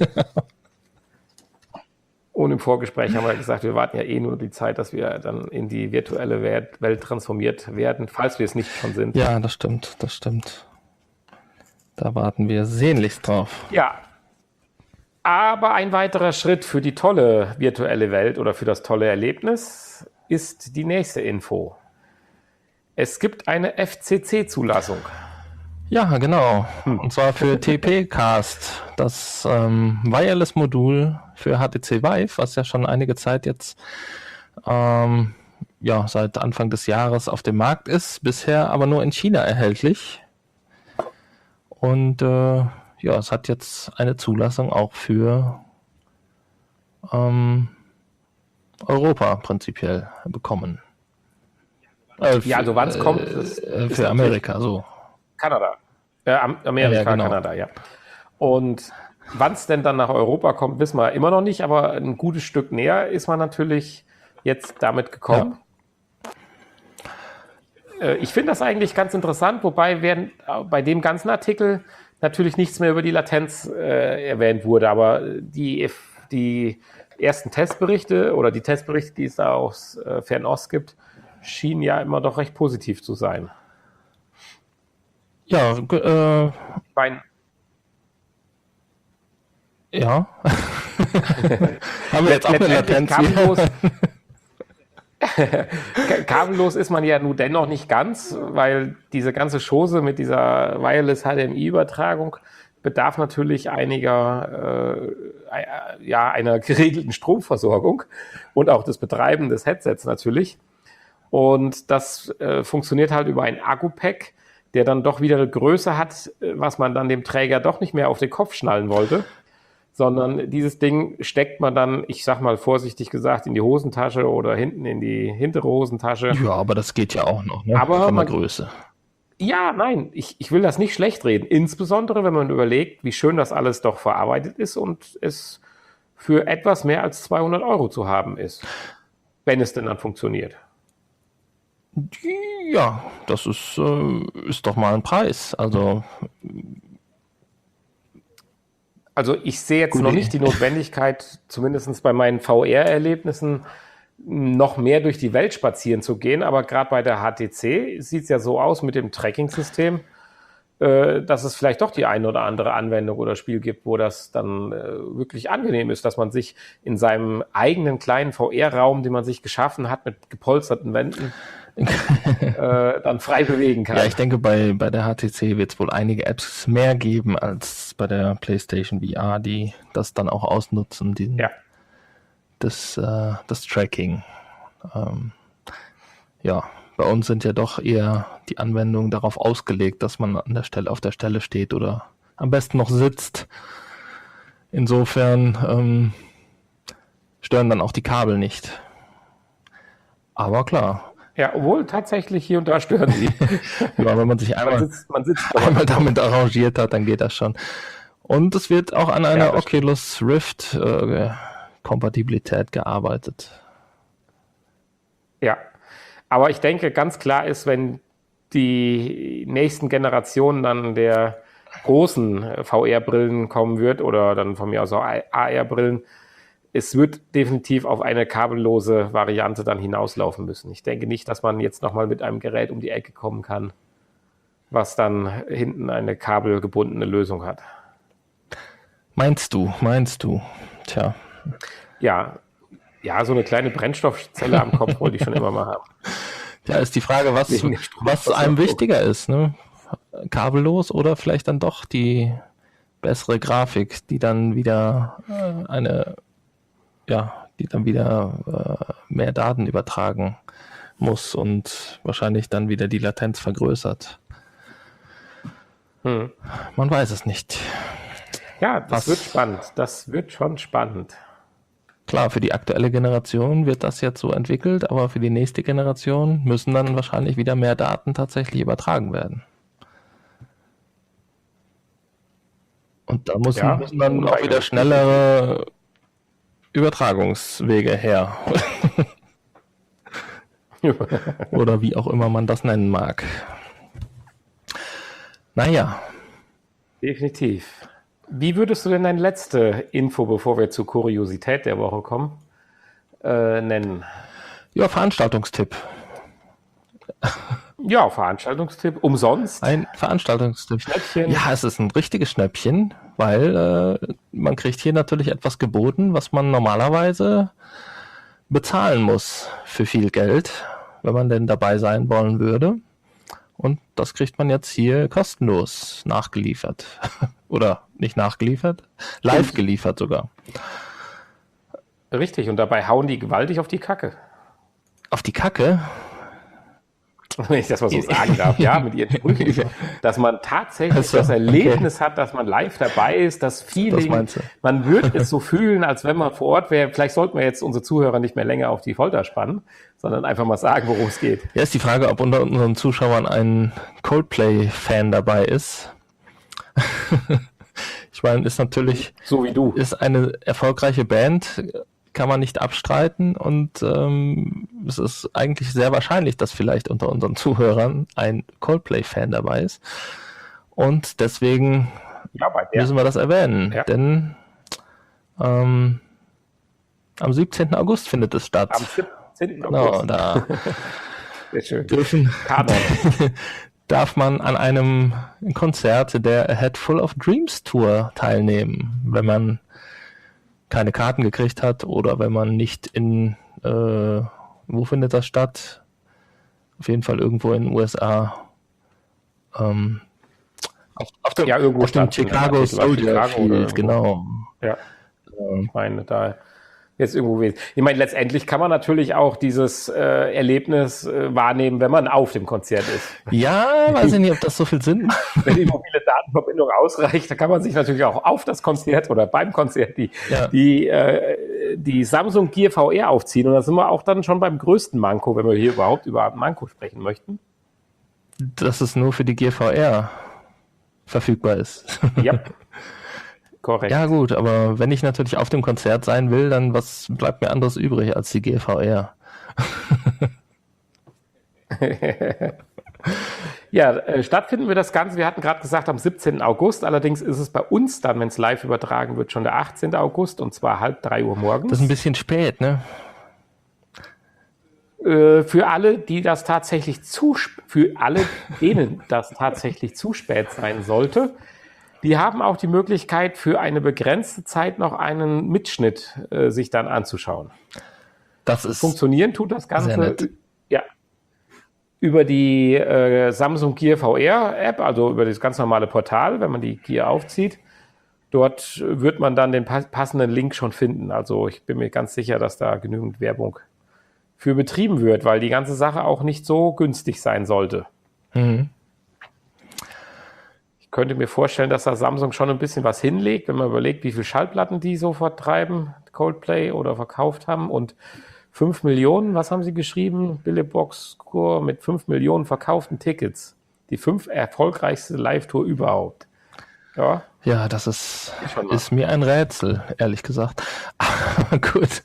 Und im Vorgespräch haben wir gesagt, wir warten ja eh nur die Zeit, dass wir dann in die virtuelle Welt, Welt transformiert werden, falls wir es nicht schon sind. Ja, das stimmt, das stimmt. Da warten wir sehnlichst drauf. Ja, aber ein weiterer Schritt für die tolle virtuelle Welt oder für das tolle Erlebnis ist die nächste Info. Es gibt eine F C C-Zulassung. Ja, genau. Und zwar für T P-Cast, das ähm, Wireless-Modul für H T C Vive, was ja schon einige Zeit jetzt ähm, ja, seit Anfang des Jahres auf dem Markt ist, bisher aber nur in China erhältlich. Und äh, ja, es hat jetzt eine Zulassung auch für ähm, Europa prinzipiell bekommen. Äh, ja, also wann es kommt, äh, für Amerika, so. Kanada. Äh, Amerika, ja, genau. Kanada, ja. Und wann es denn dann nach Europa kommt, wissen wir immer noch nicht, aber ein gutes Stück näher ist man natürlich jetzt damit gekommen. Ja. Äh, ich finde das eigentlich ganz interessant, wobei während, bei dem ganzen Artikel natürlich nichts mehr über die Latenz äh, erwähnt wurde, aber die, die ersten Testberichte oder die Testberichte, die es da aus äh, Fernost gibt, schienen ja immer doch recht positiv zu sein. Ja, äh, mein ja. Haben wir jetzt auch eine Latenz kabellos, kabellos ist man ja nun dennoch nicht ganz, weil diese ganze Chose mit dieser Wireless-H D M I-Übertragung bedarf natürlich einiger, äh, ja, einer geregelten Stromversorgung und auch des Betreiben des Headsets natürlich. Und das äh, funktioniert halt über ein Akku-Pack, der dann doch wieder eine Größe hat, was man dann dem Träger doch nicht mehr auf den Kopf schnallen wollte, sondern dieses Ding steckt man dann, ich sag mal vorsichtig gesagt, in die Hosentasche oder hinten in die hintere Hosentasche. Ja, aber das geht ja auch noch, ne? Aber von der man, Größe. Ja, nein, ich, ich will das nicht schlecht reden, insbesondere wenn man überlegt, wie schön das alles doch verarbeitet ist und es für etwas mehr als zweihundert Euro zu haben ist, wenn es denn dann funktioniert. Ja, das ist, äh, ist doch mal ein Preis. Also, also ich sehe jetzt noch nicht die Notwendigkeit, zumindest bei meinen V R-Erlebnissen, noch mehr durch die Welt spazieren zu gehen. Aber gerade bei der H T C sieht es ja so aus mit dem Tracking-System, äh, dass es vielleicht doch die eine oder andere Anwendung oder Spiel gibt, wo das dann äh, wirklich angenehm ist, dass man sich in seinem eigenen kleinen V R-Raum, den man sich geschaffen hat, mit gepolsterten Wänden, äh, dann frei bewegen kann. Ja, ich denke, bei, bei der H T C wird es wohl einige Apps mehr geben als bei der PlayStation V R, die das dann auch ausnutzen, die, ja. das, äh, das Tracking. Ähm, ja, bei uns sind ja doch eher die Anwendungen darauf ausgelegt, dass man an der Stelle auf der Stelle steht oder am besten noch sitzt. Insofern ähm, stören dann auch die Kabel nicht. Aber klar. Ja, obwohl tatsächlich hier und da stören sie. Ja, wenn man sich einmal, man sitzt, man sitzt einmal damit arrangiert hat, dann geht das schon. Und es wird auch an einer ja, Oculus Rift äh, Kompatibilität gearbeitet. Ja, aber ich denke, ganz klar ist, wenn die nächsten Generationen dann der großen V R-Brillen kommen wird oder dann von mir aus auch A R-Brillen, es wird definitiv auf eine kabellose Variante dann hinauslaufen müssen. Ich denke nicht, dass man jetzt nochmal mit einem Gerät um die Ecke kommen kann, was dann hinten eine kabelgebundene Lösung hat. Meinst du, meinst du? Tja. Ja, ja, so eine kleine Brennstoffzelle am Kopf wollte ich schon immer mal haben. Ja, ist die Frage, was, was einem wichtiger ist, ne? Kabellos oder vielleicht dann doch die bessere Grafik, die dann wieder äh, eine, ja, die dann wieder äh, mehr Daten übertragen muss und wahrscheinlich dann wieder die Latenz vergrößert. Hm. Man weiß es nicht. Ja, das Was, wird spannend. Das wird schon spannend. Klar, für die aktuelle Generation wird das jetzt so entwickelt, aber für die nächste Generation müssen dann wahrscheinlich wieder mehr Daten tatsächlich übertragen werden. Und da müssen, ja, müssen dann auch wieder schnellere Übertragungswege her. Oder wie auch immer man das nennen mag. Naja. Definitiv. Wie würdest du denn deine letzte Info, bevor wir zur Kuriosität der Woche kommen, äh, nennen? Ja, Veranstaltungstipp. Ja, Veranstaltungstipp. Umsonst? Ein Veranstaltungstipp. Schnäppchen. Ja, es ist ein richtiges Schnäppchen, weil äh, man kriegt hier natürlich etwas geboten, was man normalerweise bezahlen muss für viel Geld, wenn man denn dabei sein wollen würde. Und das kriegt man jetzt hier kostenlos nachgeliefert. Oder nicht nachgeliefert, live geliefert sogar. Richtig, und dabei hauen die gewaltig auf die Kacke. Auf die Kacke? Wenn ich das mal so sagen darf, ja, mit ihren Sprüchen. Dass man tatsächlich also, das Erlebnis okay. hat, dass man live dabei ist, das Feeling. Das man würde es so fühlen, als wenn man vor Ort wäre. Vielleicht sollten wir jetzt unsere Zuhörer nicht mehr länger auf die Folter spannen, sondern einfach mal sagen, worum es geht. Ja, ist die Frage, ob unter unseren Zuschauern ein Coldplay-Fan dabei ist. Ich meine, ist natürlich... So wie du. Ist eine erfolgreiche Band, kann man nicht abstreiten, und ähm, es ist eigentlich sehr wahrscheinlich, dass vielleicht unter unseren Zuhörern ein Coldplay-Fan dabei ist, und deswegen ja, müssen wir das erwähnen, ja. denn ähm, am siebzehnten August findet es statt. Am siebzehnten August. Genau, da sehr schön. dürfen, darf man an einem Konzert der A Head Full of Dreams Tour teilnehmen, wenn man keine Karten gekriegt hat oder wenn man nicht in, äh, wo findet das statt? Auf jeden Fall irgendwo in den U S A. Ähm, auf, auf dem, ja, irgendwo auf dem Chicago Soldier Field, genau. Ja, ich meine, da jetzt irgendwo weh. Ich meine, letztendlich kann man natürlich auch dieses äh, Erlebnis äh, wahrnehmen, wenn man auf dem Konzert ist. Ja, weiß ich nicht, ob das so viel Sinn macht. Wenn die mobile Datenverbindung ausreicht, dann kann man sich natürlich auch auf das Konzert oder beim Konzert die, ja. die, äh, die Samsung Gear V R aufziehen. Und da sind wir auch dann schon beim größten Manko, wenn wir hier überhaupt über Manko sprechen möchten. Dass es nur für die Gear V R verfügbar ist. Ja. Korrekt. Ja gut, aber wenn ich natürlich auf dem Konzert sein will, dann was bleibt mir anderes übrig als die Gear V R? Ja, äh, stattfinden wir das Ganze, wir hatten gerade gesagt am siebzehnten August, allerdings ist es bei uns dann, wenn es live übertragen wird, schon der achtzehnten August, und zwar halb drei Uhr morgens. Das ist ein bisschen spät, ne? Äh, für alle, die das tatsächlich zu, für alle, denen das tatsächlich zu spät sein sollte, die haben auch die Möglichkeit, für eine begrenzte Zeit noch einen Mitschnitt äh, sich dann anzuschauen. Das ist Funktionieren tut das Ganze ja, über die äh, Samsung Gear V R App, also über das ganz normale Portal, wenn man die Gear aufzieht. Dort wird man dann den passenden Link schon finden. Also ich bin mir ganz sicher, dass da genügend Werbung für betrieben wird, weil die ganze Sache auch nicht so günstig sein sollte. Mhm. Ich könnte mir vorstellen, dass da Samsung schon ein bisschen was hinlegt, wenn man überlegt, wie viele Schallplatten die so vertreiben, Coldplay, oder verkauft haben. Und fünf Millionen, was haben sie geschrieben? Billbox-Score mit fünf Millionen verkauften Tickets. Die fünf erfolgreichste Live-Tour überhaupt. Ja, ja, das ist, ist mir ein Rätsel, ehrlich gesagt. Aber gut.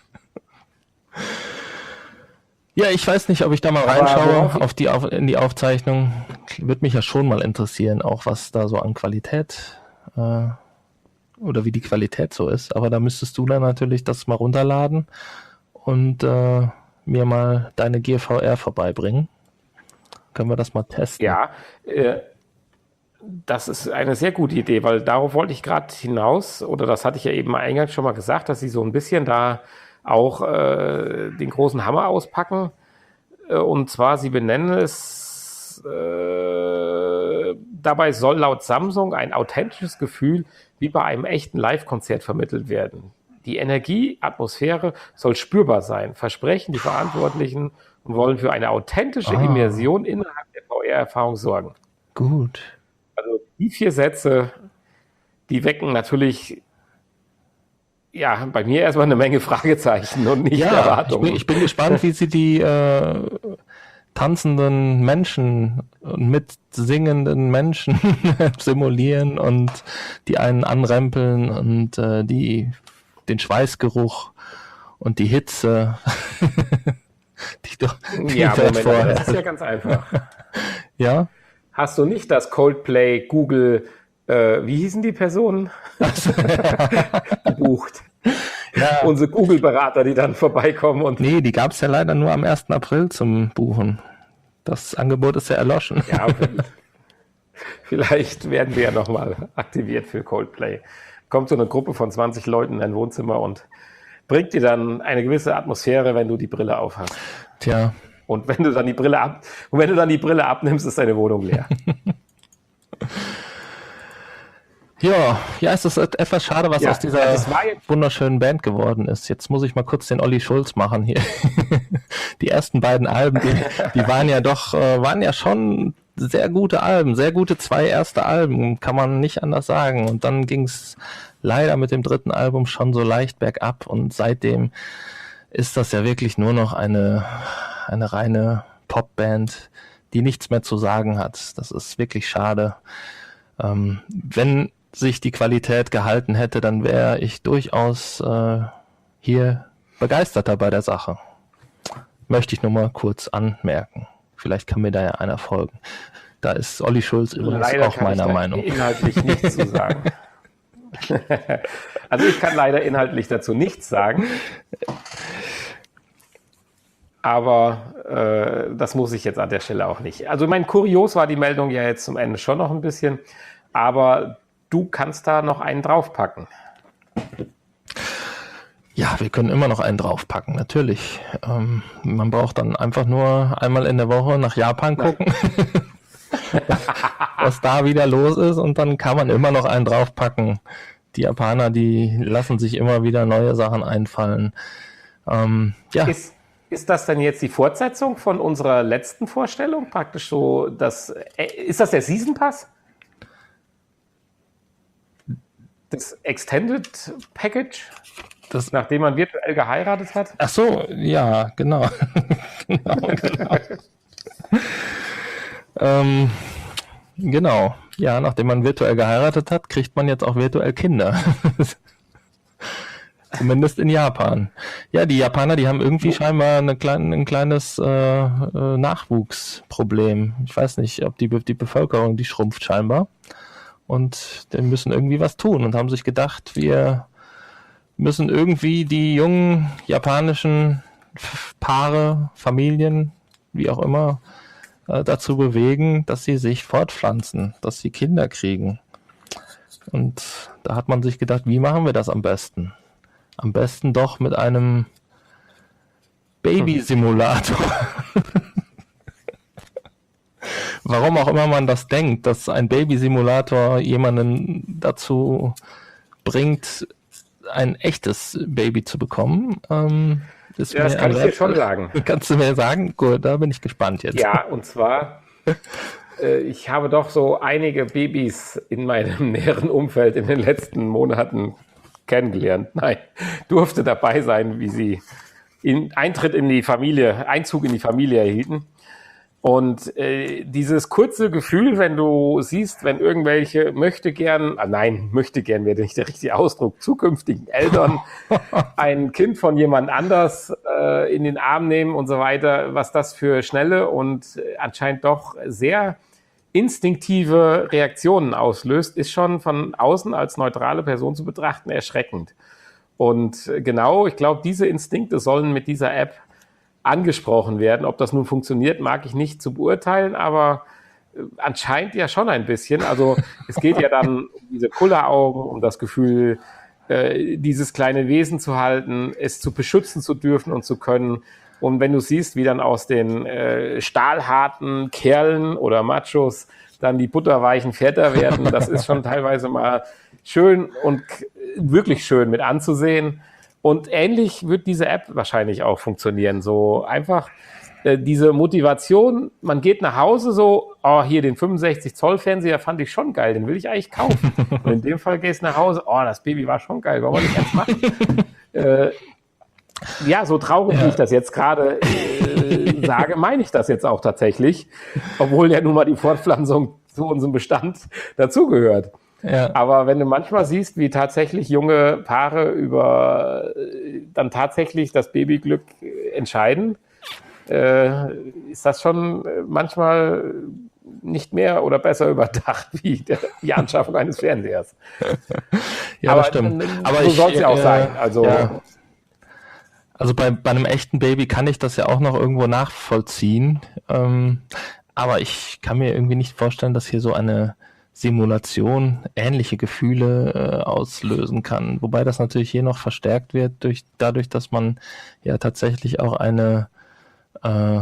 Ja, ich weiß nicht, ob ich da mal reinschaue auf die, auf, in die Aufzeichnung. Würde mich ja schon mal interessieren, auch was da so an Qualität äh, oder wie die Qualität so ist. Aber da müsstest du dann natürlich das mal runterladen und äh, mir mal deine Gear V R vorbeibringen. können wir das mal testen. Ja, äh, das ist eine sehr gute Idee, weil darauf wollte ich gerade hinaus, oder das hatte ich ja eben eingangs schon mal gesagt, dass sie so ein bisschen da auch äh, den großen Hammer auspacken. Äh, und zwar, sie benennen es, äh, dabei soll laut Samsung ein authentisches Gefühl wie bei einem echten Live-Konzert vermittelt werden. Die Energie, Atmosphäre soll spürbar sein, versprechen die Verantwortlichen und wollen für eine authentische Ah. Immersion innerhalb der V R-Erfahrung sorgen. Gut. Also die vier Sätze, die wecken natürlich ja bei mir erstmal eine Menge Fragezeichen und nicht Ja, ich Erwartungen. bin, ich bin gespannt, wie sie die äh, tanzenden Menschen und mitsingenden Menschen simulieren und die einen anrempeln und äh, die den Schweißgeruch und die Hitze. die doch, die Ja, dort Moment, vor- aber das ist ja ganz einfach. ja? Hast du nicht das Coldplay, Google, äh, wie hießen die Personen? gebucht? Ja. Unsere Google-Berater, die dann vorbeikommen und Nee, die gab es ja leider nur am ersten April zum Buchen. Das Angebot ist ja erloschen. ja, vielleicht werden wir ja nochmal aktiviert für Coldplay. Kommt so eine Gruppe von zwanzig Leuten in dein Wohnzimmer und bringt dir dann eine gewisse Atmosphäre, wenn du die Brille aufhast. Tja, Und wenn du dann die Brille ab und wenn du dann die Brille abnimmst, ist deine Wohnung leer. ja, ja, es ist etwas schade, was Ja, aus dieser das war jetzt- wunderschönen Band geworden ist. Jetzt muss ich mal kurz den Olli Schulz machen hier. Die ersten beiden Alben, die, die waren ja doch, äh, waren ja schon sehr gute Alben, sehr gute zwei erste Alben, kann man nicht anders sagen. Und dann ging es leider mit dem dritten Album schon so leicht bergab und seitdem ist das ja wirklich nur noch eine, eine reine Popband, die nichts mehr zu sagen hat. Das ist wirklich schade. Ähm, wenn sich die Qualität gehalten hätte, dann wäre ich durchaus äh, hier begeisterter bei der Sache. Möchte ich nur mal kurz anmerken. Vielleicht kann mir da ja einer folgen. Da ist Olli Schulz übrigens Leider auch kann ich meiner da Meinung. inhaltlich nichts zu sagen. Also ich kann leider inhaltlich dazu nichts sagen. Aber äh, das muss ich jetzt an der Stelle auch nicht. Also mein Kurios war die Meldung ja jetzt zum Ende schon noch ein bisschen. Aber du kannst da noch einen draufpacken. Ja, wir können immer noch einen draufpacken, natürlich. Ähm, man braucht dann einfach nur einmal in der Woche nach Japan gucken, was da wieder los ist, und dann kann man immer noch einen draufpacken. Die Japaner, die lassen sich immer wieder neue Sachen einfallen. Ähm, ja, Ist, ist das denn jetzt die Fortsetzung von unserer letzten Vorstellung? Praktisch so, das, äh, ist das der Season Pass? Das Extended Package, das, nachdem man virtuell geheiratet hat? ach so, ja, genau. genau, genau. ähm, genau. Ja, nachdem man virtuell geheiratet hat, kriegt man jetzt auch virtuell Kinder. Zumindest in Japan. Ja, die Japaner, die haben irgendwie scheinbar eine klein, ein kleines äh, äh, Nachwuchsproblem. Ich weiß nicht, ob die, Be- die Bevölkerung, die schrumpft scheinbar. Und die müssen irgendwie was tun und haben sich gedacht, wir müssen irgendwie die jungen japanischen F- Paare, Familien, wie auch immer, äh, dazu bewegen, dass sie sich fortpflanzen, dass sie Kinder kriegen. Und da hat man sich gedacht, wie machen wir das am besten? Am besten doch mit einem Babysimulator. Warum auch immer man das denkt, dass ein Babysimulator jemanden dazu bringt, ein echtes Baby zu bekommen. Ähm, ist Ja, das mir kann ich ein dir Rätsel. schon sagen. Kannst du mir sagen? Gut, da bin ich gespannt jetzt. Ja, und zwar, äh, ich habe doch so einige Babys in meinem näheren Umfeld in den letzten Monaten kennengelernt. Nein, durfte dabei sein, wie sie in, Eintritt in die Familie, Einzug in die Familie erhielten. Und äh, dieses kurze Gefühl, wenn du siehst, wenn irgendwelche möchte gern, ah nein, möchte gern wäre nicht der richtige Ausdruck, zukünftigen Eltern ein Kind von jemand anders äh, in den Arm nehmen und so weiter, was das für schnelle und äh, anscheinend doch sehr instinktive Reaktionen auslöst, ist schon von außen als neutrale Person zu betrachten erschreckend. Und äh, genau, ich glaube, diese Instinkte sollen mit dieser App angesprochen werden. Ob das nun funktioniert, mag ich nicht zu beurteilen, aber äh, anscheinend ja schon ein bisschen. Also es geht ja dann um diese Kulleraugen, um das Gefühl, äh, dieses kleine Wesen zu halten, es zu beschützen zu dürfen und zu können. Und wenn du siehst, wie dann aus den äh, stahlharten Kerlen oder Machos dann die butterweichen Väter werden, das ist schon teilweise mal schön und k- wirklich schön mit anzusehen. Und ähnlich wird diese App wahrscheinlich auch funktionieren. So einfach äh, diese Motivation, man geht nach Hause so, oh, hier den fünfundsechzig Zoll Fernseher fand ich schon geil, den will ich eigentlich kaufen. Und in dem Fall gehst du nach Hause, oh, das Baby war schon geil, wollen wir nicht jetzt machen? äh, ja, so traurig, Ja. wie ich das jetzt gerade äh, sage, meine ich das jetzt auch tatsächlich, obwohl ja nun mal die Fortpflanzung zu unserem Bestand dazugehört. Ja. Aber wenn du manchmal siehst, wie tatsächlich junge Paare über äh, dann tatsächlich das Babyglück äh, entscheiden, äh, ist das schon äh, manchmal nicht mehr oder besser überdacht wie der, die Anschaffung eines Fernsehers. Ja, Aber das stimmt. äh, Aber so ich, soll es ja auch äh, sein. Also ja. Also bei, bei einem echten Baby kann ich das ja auch noch irgendwo nachvollziehen. Ähm, aber ich kann mir irgendwie nicht vorstellen, dass hier so eine Simulation ähnliche Gefühle äh, auslösen kann. Wobei das natürlich hier noch verstärkt wird durch dadurch, dass man ja tatsächlich auch eine äh,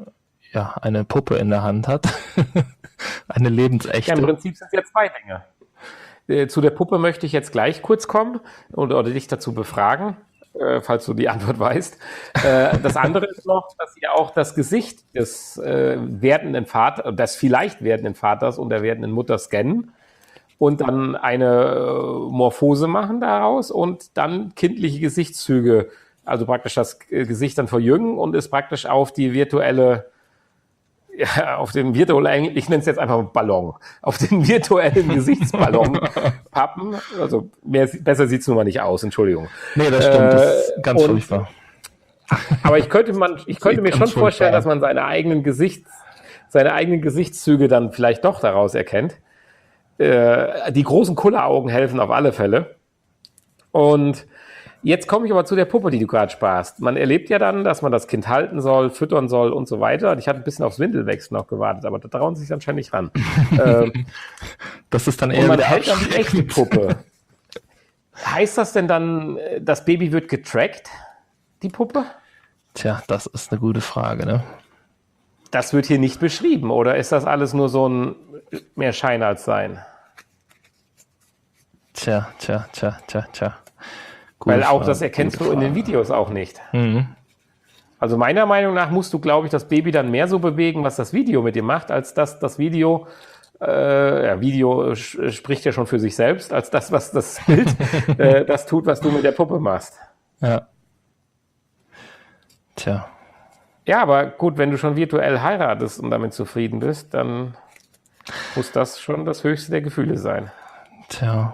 ja eine Puppe in der Hand hat, eine ja, im lebensechte. Prinzip sind es ja zwei Dinge. Äh, Zu der Puppe möchte ich jetzt gleich kurz kommen oder, oder dich dazu befragen, äh, falls du die Antwort weißt. Äh, das andere ist noch, dass sie auch das Gesicht des äh, werdenden Vaters, des vielleicht werdenden Vaters und der werdenden Mutter scannen und dann eine äh, Morphose machen daraus und dann kindliche Gesichtszüge, also praktisch das äh, Gesicht dann verjüngen und es praktisch auf die virtuelle ja, auf den virtuellen, ich nenne es jetzt einfach Ballon, auf den virtuellen Gesichtsballon pappen. Also mehr, besser sieht es nun mal nicht aus, Entschuldigung. Nee, das stimmt, das ist Äh, ganz und- furchtbar. Aber ich könnte, man, ich könnte mir Ganz schon vorstellen, furchtbar. dass man seine eigenen Gesichts, seine eigenen Gesichtszüge dann vielleicht doch daraus erkennt. Äh, die großen Kulleraugen helfen auf alle Fälle. Und jetzt komme ich aber zu der Puppe, die du gerade sparst. Man erlebt ja dann, dass man das Kind halten soll, füttern soll und so weiter. Und ich hatte ein bisschen aufs Windelwechsel noch gewartet, aber da trauen sie sich anscheinend nicht ran. ähm, Das ist dann und eher man wieder hält dann die echte abschreckend. Puppe. Heißt das denn dann, äh, das Baby wird getrackt, die Puppe? Tja, das ist eine gute Frage, ne? Das wird hier nicht beschrieben, oder ist das alles nur so ein mehr Schein als Sein? Tja, tja, tja, tja, tja. Gute Weil auch Frage, das erkennst du gute in den Frage. Videos auch nicht. Mhm. Also meiner Meinung nach musst du, glaube ich, das Baby dann mehr so bewegen, was das Video mit dir macht, als dass das Video, äh, ja, Video sch- spricht ja schon für sich selbst, als das, was das Bild äh, das tut, was du mit der Puppe machst. Ja. Tja. Ja, aber gut, wenn du schon virtuell heiratest und damit zufrieden bist, dann muss das schon das höchste der Gefühle sein. Tja.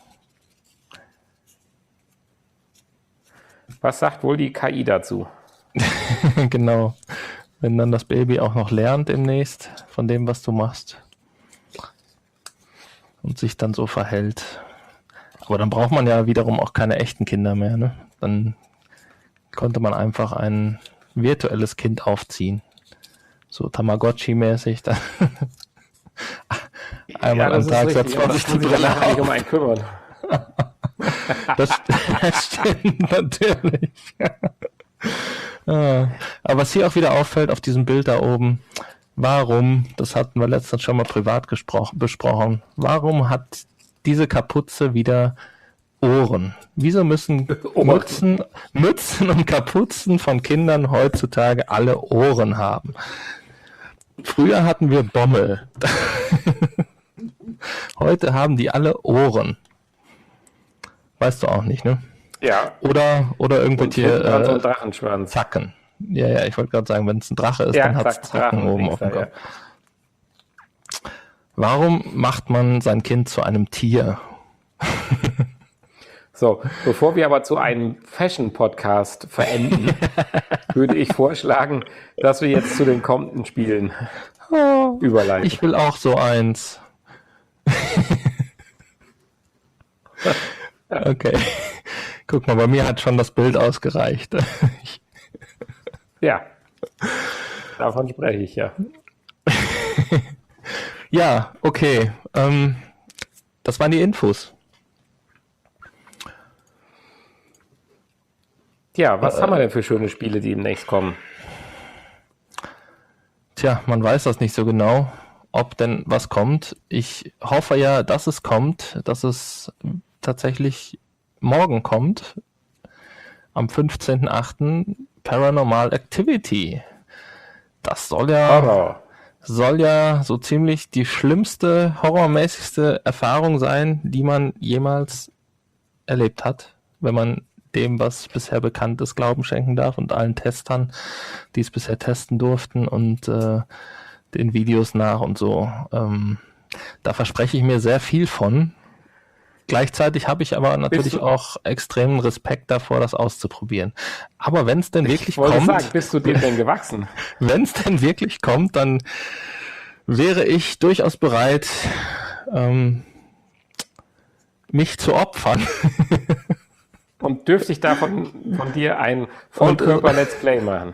Was sagt wohl die K I dazu? Genau. Wenn dann das Baby auch noch lernt demnächst von dem, was du machst. Und sich dann so verhält. Aber dann braucht man ja wiederum auch keine echten Kinder mehr, ne? Dann konnte man einfach ein virtuelles Kind aufziehen. So Tamagotchi-mäßig. Dann Einmal am Tag setzt man sich die muss ich Brille danach nicht auf. um einen kümmern. Das, das stimmt natürlich. Ah, aber was hier auch wieder auffällt auf diesem Bild da oben, warum, das hatten wir letztens schon mal privat gesprochen, besprochen, warum hat diese Kapuze wieder Ohren? Wieso müssen Ohren. Mützen, Mützen und Kapuzen von Kindern heutzutage alle Ohren haben? Früher hatten wir Bommel. Heute haben die alle Ohren. Weißt du auch nicht, ne? Ja. Oder, oder Und irgendwelche hinten dran so ein äh, Drachenschwanz. Zacken. Ja, ja, ich wollte gerade sagen, wenn es ein Drache ist, Ja, dann hat es Zack, Zacken Drachen, oben links auf dem da, Kopf. Warum macht man sein Kind zu einem Tier? So, bevor wir aber zu einem Fashion-Podcast verenden, würde ich vorschlagen, dass wir jetzt zu den kommenden Spielen Oh, überleiten. ich will auch so eins. Okay. Guck mal, bei mir hat schon das Bild ausgereicht. Ich, Ja, davon spreche ich, ja. Ja, okay. Ähm, das waren die Infos. Tja, was Äh, haben wir denn für schöne Spiele, die demnächst kommen? Tja, man weiß das nicht so genau, ob denn was kommt. Ich hoffe ja, dass es kommt, dass es tatsächlich morgen kommt, am fünfzehnten achten Paranormal Activity. Das soll ja, Horror. soll ja so ziemlich die schlimmste, horrormäßigste Erfahrung sein, die man jemals erlebt hat, wenn man dem, was bisher bekannt ist, Glauben schenken darf und allen Testern, die es bisher testen durften und äh, den Videos nach und so. Ähm, da verspreche ich mir sehr viel von. Gleichzeitig habe ich aber natürlich auch extremen Respekt davor, das auszuprobieren. Aber wenn es denn wirklich Ich wollte kommt, sagen, bist du dem denn gewachsen? wenn es denn wirklich kommt, dann wäre ich durchaus bereit, ähm, mich zu opfern. Und dürfte ich davon von dir ein Vollkörper-Let's Play machen?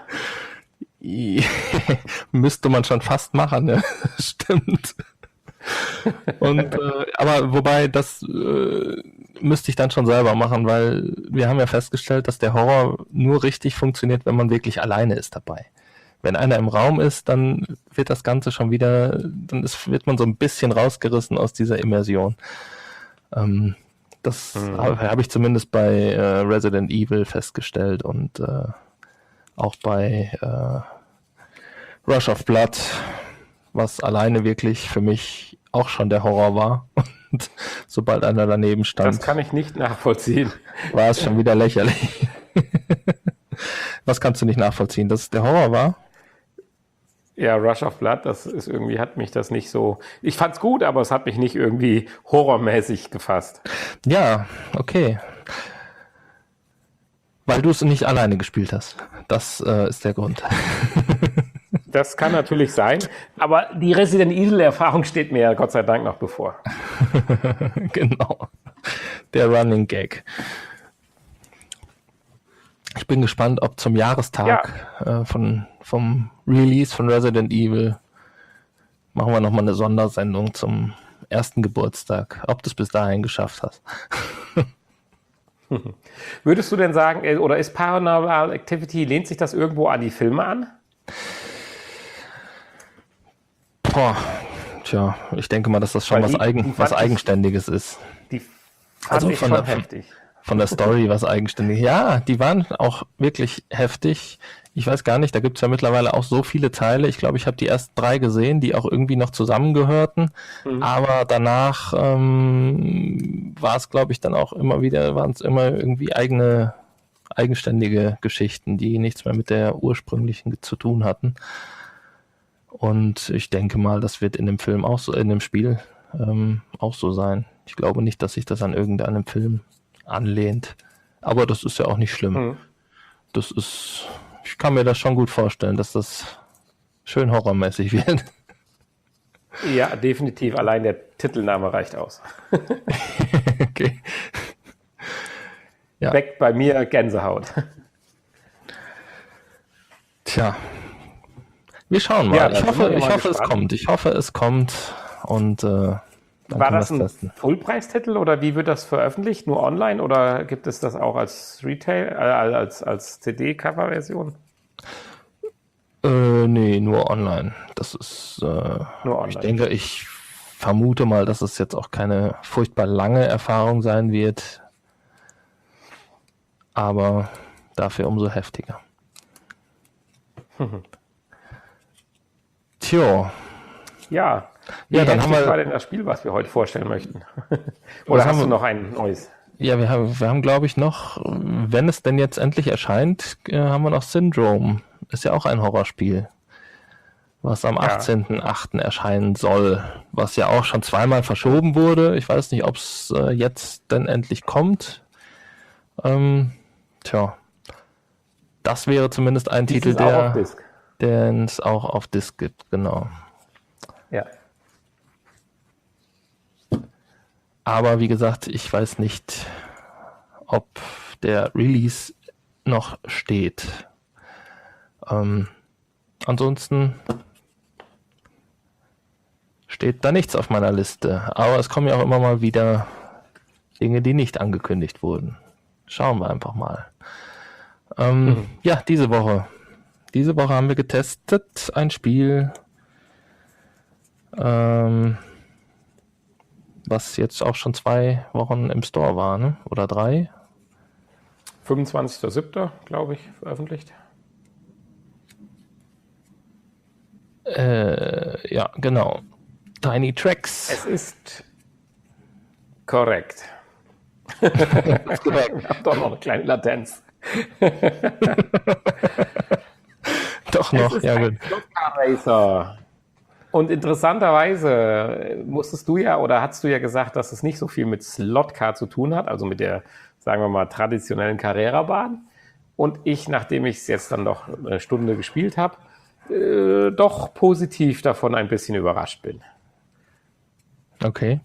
Müsste man schon fast machen, ne? Stimmt. Und äh, aber wobei, das äh, müsste ich dann schon selber machen, weil wir haben ja festgestellt, dass der Horror nur richtig funktioniert, wenn man wirklich alleine ist dabei. Wenn einer im Raum ist, dann wird das Ganze schon wieder, dann ist, wird man so ein bisschen rausgerissen aus dieser Immersion. Ähm, das mhm. habe hab ich zumindest bei äh, Resident Evil festgestellt und äh, auch bei äh, Rush of Blood, was alleine wirklich für mich auch schon der Horror war. Und sobald einer daneben stand, das kann ich nicht nachvollziehen. War es schon wieder lächerlich. Was kannst du nicht nachvollziehen, dass es der Horror war? Ja, Rush of Blood, das ist irgendwie, hat mich das nicht so, ich fand's gut, aber es hat mich nicht irgendwie horrormäßig gefasst. Ja, okay. Weil du es nicht alleine gespielt hast. Das äh, ist der Grund. Das kann natürlich sein, aber die Resident Evil-Erfahrung steht mir ja Gott sei Dank noch bevor. Genau. Der Running Gag. Ich bin gespannt, ob zum Jahrestag ja. äh, von, vom Release von Resident Evil machen wir nochmal eine Sondersendung zum ersten Geburtstag, ob du es bis dahin geschafft hast. Würdest du denn sagen, oder ist Paranormal Activity, lehnt sich das irgendwo an die Filme an? Boah, tja, ich denke mal, dass das schon die, was, Eigen, was Eigenständiges ich, ist. Die fand also ich von schon der, heftig. Von der Story was eigenständig. Ja, die waren auch wirklich heftig. Ich weiß gar nicht, da gibt es ja mittlerweile auch so viele Teile. Ich glaube, ich habe die ersten drei gesehen, die auch irgendwie noch zusammengehörten. Mhm. Aber danach ähm, war es, glaube ich, dann auch immer wieder, waren es immer irgendwie eigene, eigenständige Geschichten, die nichts mehr mit der ursprünglichen zu tun hatten. Und ich denke mal, das wird in dem Film auch so, in dem Spiel ähm, auch so sein. Ich glaube nicht, dass sich das an irgendeinem Film anlehnt. Aber das ist ja auch nicht schlimm. Mhm. Das ist, ich kann mir das schon gut vorstellen, dass das schön horrormäßig wird. Ja, definitiv. Allein der Titelname reicht aus. Okay. Ja. Weckt bei mir Gänsehaut. Tja. Wir schauen mal. Ja, ich hoffe, ich hoffe es kommt. Ich hoffe, es kommt. Und äh, war das ein Fullpreistitel oder wie wird das veröffentlicht? Nur online oder gibt es das auch als Retail, äh, als, als C D-Cover-Version? Äh, nee, nur online. Das ist, äh, nur online. Ich denke, ich vermute mal, dass es jetzt auch keine furchtbar lange Erfahrung sein wird. Aber dafür umso heftiger. Tja. Ja. Wie ja, dann haben wir war denn das Spiel, was wir heute vorstellen möchten? Oder hast du noch ein neues? Ja, wir haben, wir haben, glaube ich, noch, wenn es denn jetzt endlich erscheint, äh, haben wir noch Syndrome. Ist ja auch ein Horrorspiel, was am ja. achtzehnten achten erscheinen soll, was ja auch schon zweimal verschoben wurde. Ich weiß nicht, ob es äh, jetzt denn endlich kommt. Ähm, tja, das wäre zumindest ein Dies Titel, der den es auch auf Disc gibt, genau. Ja. Aber wie gesagt, ich weiß nicht, ob der Release noch steht. Ähm, ansonsten steht da nichts auf meiner Liste. Aber es kommen ja auch immer mal wieder Dinge, die nicht angekündigt wurden. Schauen wir einfach mal. Ähm, mhm. Ja, diese Woche. Diese Woche haben wir getestet ein Spiel, ähm, was jetzt auch schon zwei Wochen im Store war, ne? Oder drei? fünfundzwanzigster siebter glaube ich, veröffentlicht. Äh, ja, genau. Tiny Tracks. Es ist korrekt. korrekt. Ich habe doch noch eine kleine Latenz. Doch noch, ja gut. Racer. Und interessanterweise musstest du ja oder hast du ja gesagt, dass es nicht so viel mit Slotcar zu tun hat, also mit der, sagen wir mal, traditionellen Carrera-Bahn. Und ich, nachdem ich es jetzt dann noch eine Stunde gespielt habe, äh, doch positiv davon ein bisschen überrascht bin. Okay.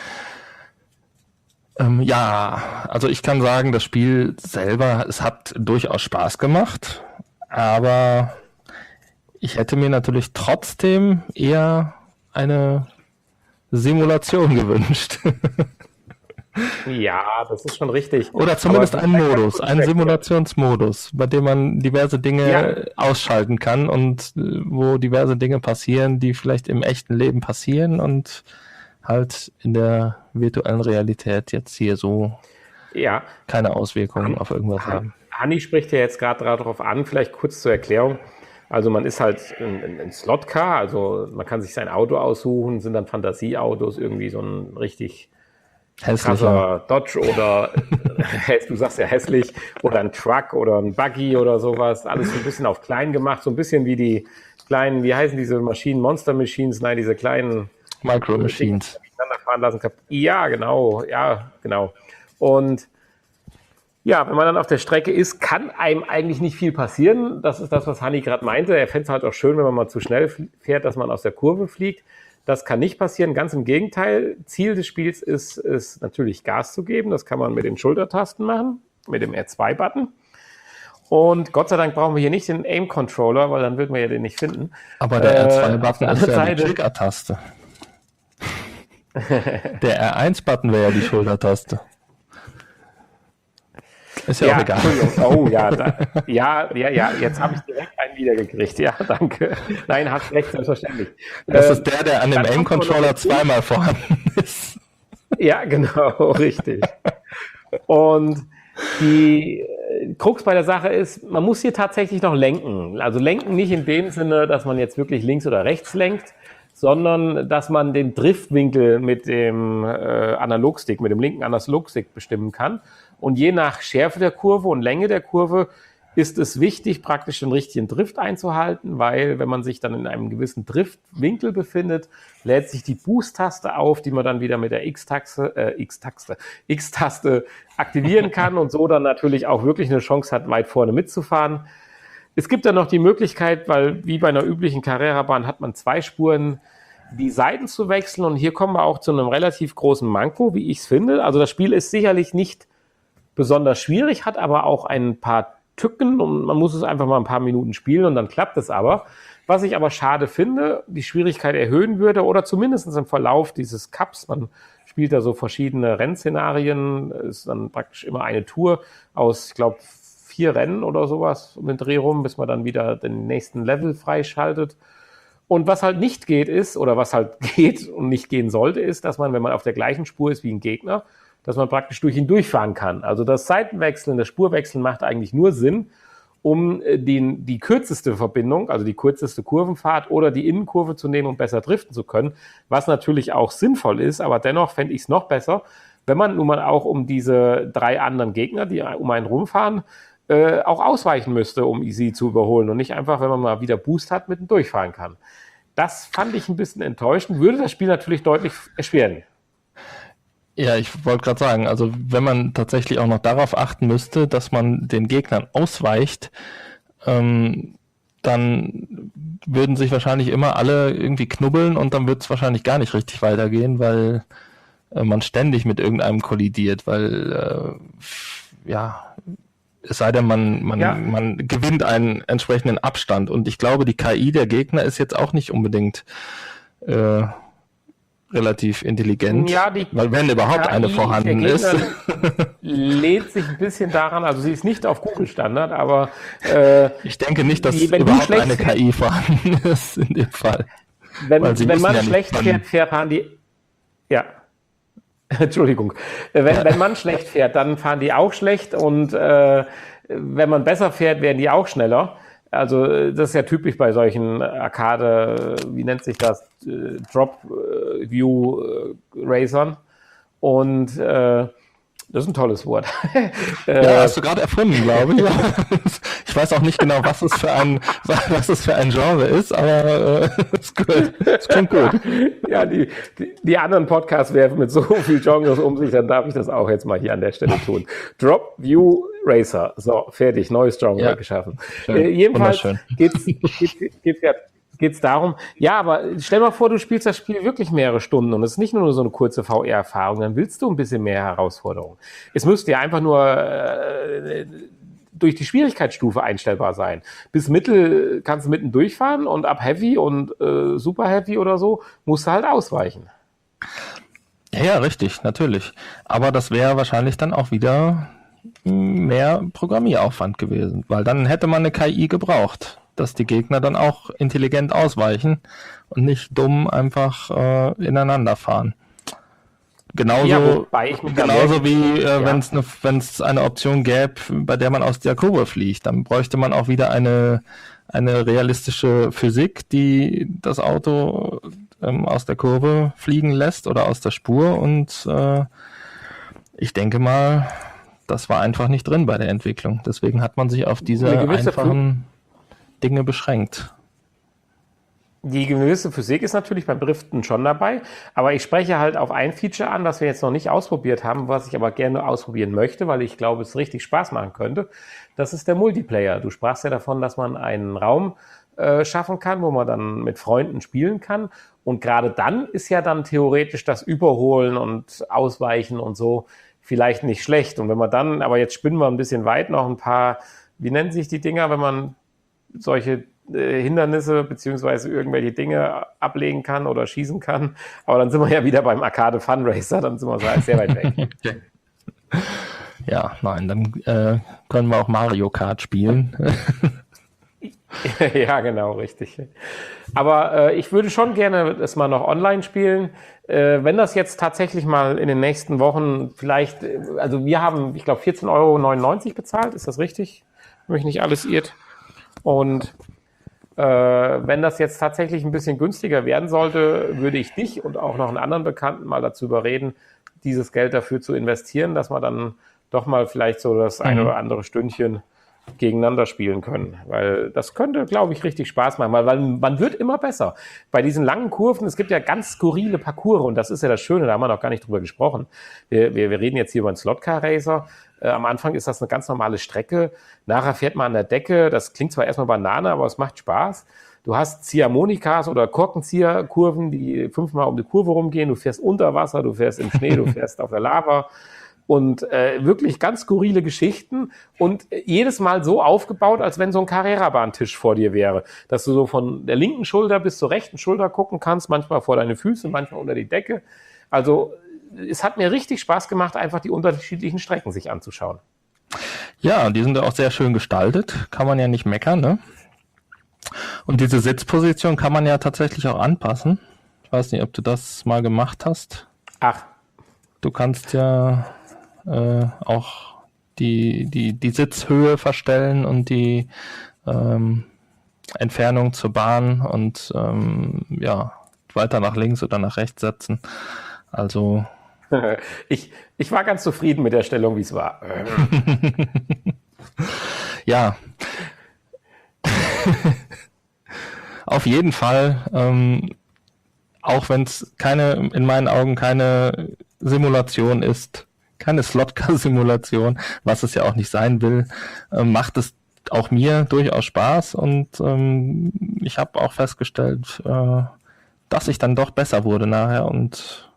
Ähm, ja, also ich kann sagen, das Spiel selber, es hat durchaus Spaß gemacht, aber ich hätte mir natürlich trotzdem eher eine Simulation gewünscht. Ja, das ist schon richtig. Oder zumindest einen Modus, einen Simulationsmodus, bei dem man diverse Dinge ja. ausschalten kann und wo diverse Dinge passieren, die vielleicht im echten Leben passieren und halt in der virtuellen Realität jetzt hier so ja. keine Auswirkungen Han, auf irgendwas Han, haben. Hanni spricht ja jetzt gerade darauf an, vielleicht kurz zur Erklärung. Also man ist halt ein, ein Slotcar, also man kann sich sein Auto aussuchen, sind dann Fantasieautos, irgendwie so ein richtig krasser Dodge oder, du sagst ja hässlich, oder ein Truck oder ein Buggy oder sowas. Alles so ein bisschen auf klein gemacht, so ein bisschen wie die kleinen, wie heißen diese Maschinen, Monster Machines, nein, diese kleinen Micro Machines. Fahren lassen. Ja, genau, ja, genau. Und ja, wenn man dann auf der Strecke ist, kann einem eigentlich nicht viel passieren. Das ist das, was Hanni gerade meinte. Er fände es halt auch schön, wenn man mal zu schnell fährt, dass man aus der Kurve fliegt. Das kann nicht passieren. Ganz im Gegenteil. Ziel des Spiels ist, ist natürlich Gas zu geben. Das kann man mit den Schultertasten machen, mit dem R zwei Button. Und Gott sei Dank brauchen wir hier nicht den Aim-Controller, weil dann würden wir ja den nicht finden. Aber der äh, R zwei Button ist ja die Trigger-Taste. Der R eins Button wäre ja die Schultertaste. Ist ja, ja auch egal. Oh ja, da, ja, ja, ja, jetzt habe ich direkt einen wiedergekriegt. Ja, danke. Nein, hast recht, selbstverständlich. Das ähm, ist der, der an dem Aim-Controller zweimal vorhanden ist. Ja, genau, richtig. Und die Krux bei der Sache ist, man muss hier tatsächlich noch lenken. Also lenken nicht in dem Sinne, dass man jetzt wirklich links oder rechts lenkt, sondern dass man den Driftwinkel mit dem äh, Analogstick, mit dem linken Analogstick bestimmen kann. Und je nach Schärfe der Kurve und Länge der Kurve ist es wichtig, praktisch den richtigen Drift einzuhalten, weil wenn man sich dann in einem gewissen Driftwinkel befindet, lädt sich die Boost-Taste auf, die man dann wieder mit der X-Taste, äh, X-Taste, X-Taste aktivieren kann und so dann natürlich auch wirklich eine Chance hat, weit vorne mitzufahren. Es gibt dann noch die Möglichkeit, weil wie bei einer üblichen Carrera-Bahn hat man zwei Spuren, die Seiten zu wechseln. Und hier kommen wir auch zu einem relativ großen Manko, wie ich es finde. Also das Spiel ist sicherlich nicht besonders schwierig, hat aber auch ein paar Tücken und man muss es einfach mal ein paar Minuten spielen und dann klappt es aber. Was ich aber schade finde, die Schwierigkeit erhöhen würde oder zumindest im Verlauf dieses Cups, man spielt da so verschiedene Rennszenarien, ist dann praktisch immer eine Tour aus, ich glaube, vier Rennen oder sowas um den Dreh rum, bis man dann wieder den nächsten Level freischaltet. Und was halt nicht geht ist, oder was halt geht und nicht gehen sollte, ist, dass man, wenn man auf der gleichen Spur ist wie ein Gegner, dass man praktisch durch ihn durchfahren kann. Also das Seitenwechseln, das Spurwechseln macht eigentlich nur Sinn, um den, die kürzeste Verbindung, also die kürzeste Kurvenfahrt oder die Innenkurve zu nehmen, um besser driften zu können, was natürlich auch sinnvoll ist, aber dennoch fände ich es noch besser, wenn man nun mal auch um diese drei anderen Gegner, die um einen rumfahren, äh, auch ausweichen müsste, um sie zu überholen und nicht einfach, wenn man mal wieder Boost hat, mitten durchfahren kann. Das fand ich ein bisschen enttäuschend, würde das Spiel natürlich deutlich erschweren. Ja, ich wollte gerade sagen, also wenn man tatsächlich auch noch darauf achten müsste, dass man den Gegnern ausweicht, ähm, dann würden sich wahrscheinlich immer alle irgendwie knubbeln und dann wird es wahrscheinlich gar nicht richtig weitergehen, weil äh, man ständig mit irgendeinem kollidiert, weil äh, ja, Es sei denn, man, man, Ja. man gewinnt einen entsprechenden Abstand. Und ich glaube, die K I der Gegner ist jetzt auch nicht unbedingt äh, relativ intelligent, Ja, die weil wenn überhaupt K I eine vorhanden der ist. Gegner lädt sich ein bisschen daran, also sie ist nicht auf Google-Standard, aber äh, Ich denke nicht, dass die- wenn du überhaupt schlecht eine K I vorhanden ist in dem Fall. wenn, Weil sie wenn wissen man ja nicht, schlecht wann- fährt, fährt fahren die. Ja. Entschuldigung. Äh, Wenn, Ja. wenn man schlecht fährt, dann fahren die auch schlecht und äh, wenn man besser fährt, werden die auch schneller. Also äh, das ist ja typisch bei solchen Arcade, äh, wie nennt sich das, äh, Drop-View-Racern. Und äh, das ist ein tolles Wort. Ja, äh, hast du gerade erfunden, glaube ich. Ich weiß auch nicht genau, was es für ein, was es für ein Genre ist, aber äh, es gut. Es klingt gut. ja, die, die, die anderen Podcasts werfen mit so viel Genres um sich, dann darf ich das auch jetzt mal hier an der Stelle tun. Drop View Racer. So, fertig, neues Genre Ja. geschaffen. Schön. Äh, jedenfalls Wunderschön. geht's, geht's, geht's ja geht's darum, ja, aber stell mal vor, du spielst das Spiel wirklich mehrere Stunden und es ist nicht nur so eine kurze V R-Erfahrung, dann willst du ein bisschen mehr Herausforderung. Es müsste ja einfach nur äh, durch die Schwierigkeitsstufe einstellbar sein. Bis Mittel kannst du mitten durchfahren und ab Heavy und äh, Super Heavy oder so musst du halt ausweichen. Ja, ja, richtig, natürlich. Aber das wäre wahrscheinlich dann auch wieder mehr Programmieraufwand gewesen, weil dann hätte man eine K I gebraucht, dass die Gegner dann auch intelligent ausweichen und nicht dumm einfach äh, ineinander fahren. Genauso, Ja, wobei ich mich da genauso mehr- wie äh, Ja. wenn es eine, wenn's eine Option gäbe, bei der man aus der Kurve fliegt, dann bräuchte man auch wieder eine, eine realistische Physik, die das Auto ähm, aus der Kurve fliegen lässt oder aus der Spur, und äh, ich denke mal, das war einfach nicht drin bei der Entwicklung. Deswegen hat man sich auf diese Eine gewisse einfachen Dinge beschränkt. Die gewisse Physik ist natürlich beim Driften schon dabei, aber ich spreche halt auf ein Feature an, das wir jetzt noch nicht ausprobiert haben, was ich aber gerne ausprobieren möchte, weil ich glaube, es richtig Spaß machen könnte. Das ist der Multiplayer. Du sprachst ja davon, dass man einen Raum äh, schaffen kann, wo man dann mit Freunden spielen kann. Und gerade dann ist ja dann theoretisch das Überholen und Ausweichen und so vielleicht nicht schlecht. Und wenn man dann, aber jetzt spinnen wir ein bisschen weit, noch ein paar, wie nennen sich die Dinger, wenn man solche äh, Hindernisse beziehungsweise irgendwelche Dinge ablegen kann oder schießen kann. Aber dann sind wir ja wieder beim Arcade Fun Racer, dann sind wir so sehr weit weg. Ja, nein, dann äh, können wir auch Mario Kart spielen. Ja, genau, richtig. Aber äh, ich würde schon gerne das mal noch online spielen. Äh, wenn das jetzt tatsächlich mal in den nächsten Wochen vielleicht, äh, also wir haben, ich glaube, vierzehn Euro neunundneunzig bezahlt, ist das richtig? Wenn mich nicht alles irrt. Und äh, wenn das jetzt tatsächlich ein bisschen günstiger werden sollte, würde ich dich und auch noch einen anderen Bekannten mal dazu überreden, dieses Geld dafür zu investieren, dass wir dann doch mal vielleicht so das ein oder andere Stündchen gegeneinander spielen können, weil das könnte, glaube ich, richtig Spaß machen, weil, weil man wird immer besser. Bei diesen langen Kurven, es gibt ja ganz skurrile Parcours und das ist ja das Schöne, da haben wir noch gar nicht drüber gesprochen. Wir, wir, wir reden jetzt hier über einen Slot-Car-Racer. Äh, am Anfang ist das eine ganz normale Strecke, nachher fährt man an der Decke, das klingt zwar erstmal Banane, aber es macht Spaß. Du hast Ziehharmonikas oder Korkenzieherkurven, die fünfmal um die Kurve rumgehen, du fährst unter Wasser, du fährst im Schnee, du fährst auf der Lava. Und äh, wirklich ganz skurrile Geschichten und äh, jedes Mal so aufgebaut, als wenn so ein Carrera-Bahntisch vor dir wäre. Dass du so von der linken Schulter bis zur rechten Schulter gucken kannst, manchmal vor deine Füße, manchmal unter die Decke. Also es hat mir richtig Spaß gemacht, einfach die unterschiedlichen Strecken sich anzuschauen. Ja, die sind auch sehr schön gestaltet, kann man ja nicht meckern, ne? Und diese Sitzposition kann man ja tatsächlich auch anpassen. Ich weiß nicht, ob du das mal gemacht hast. Ach, Du kannst ja äh, auch die, die, die Sitzhöhe verstellen und die ähm, Entfernung zur Bahn und ähm, ja, weiter nach links oder nach rechts setzen. Also ich, ich war ganz zufrieden mit der Stellung, wie es war. ja, auf jeden Fall, ähm, auch wenn es keine, in meinen Augen keine Simulation ist, keine Slot-Car-Simulation, was es ja auch nicht sein will, äh, macht es auch mir durchaus Spaß und ähm, ich habe auch festgestellt, äh, dass ich dann doch besser wurde nachher und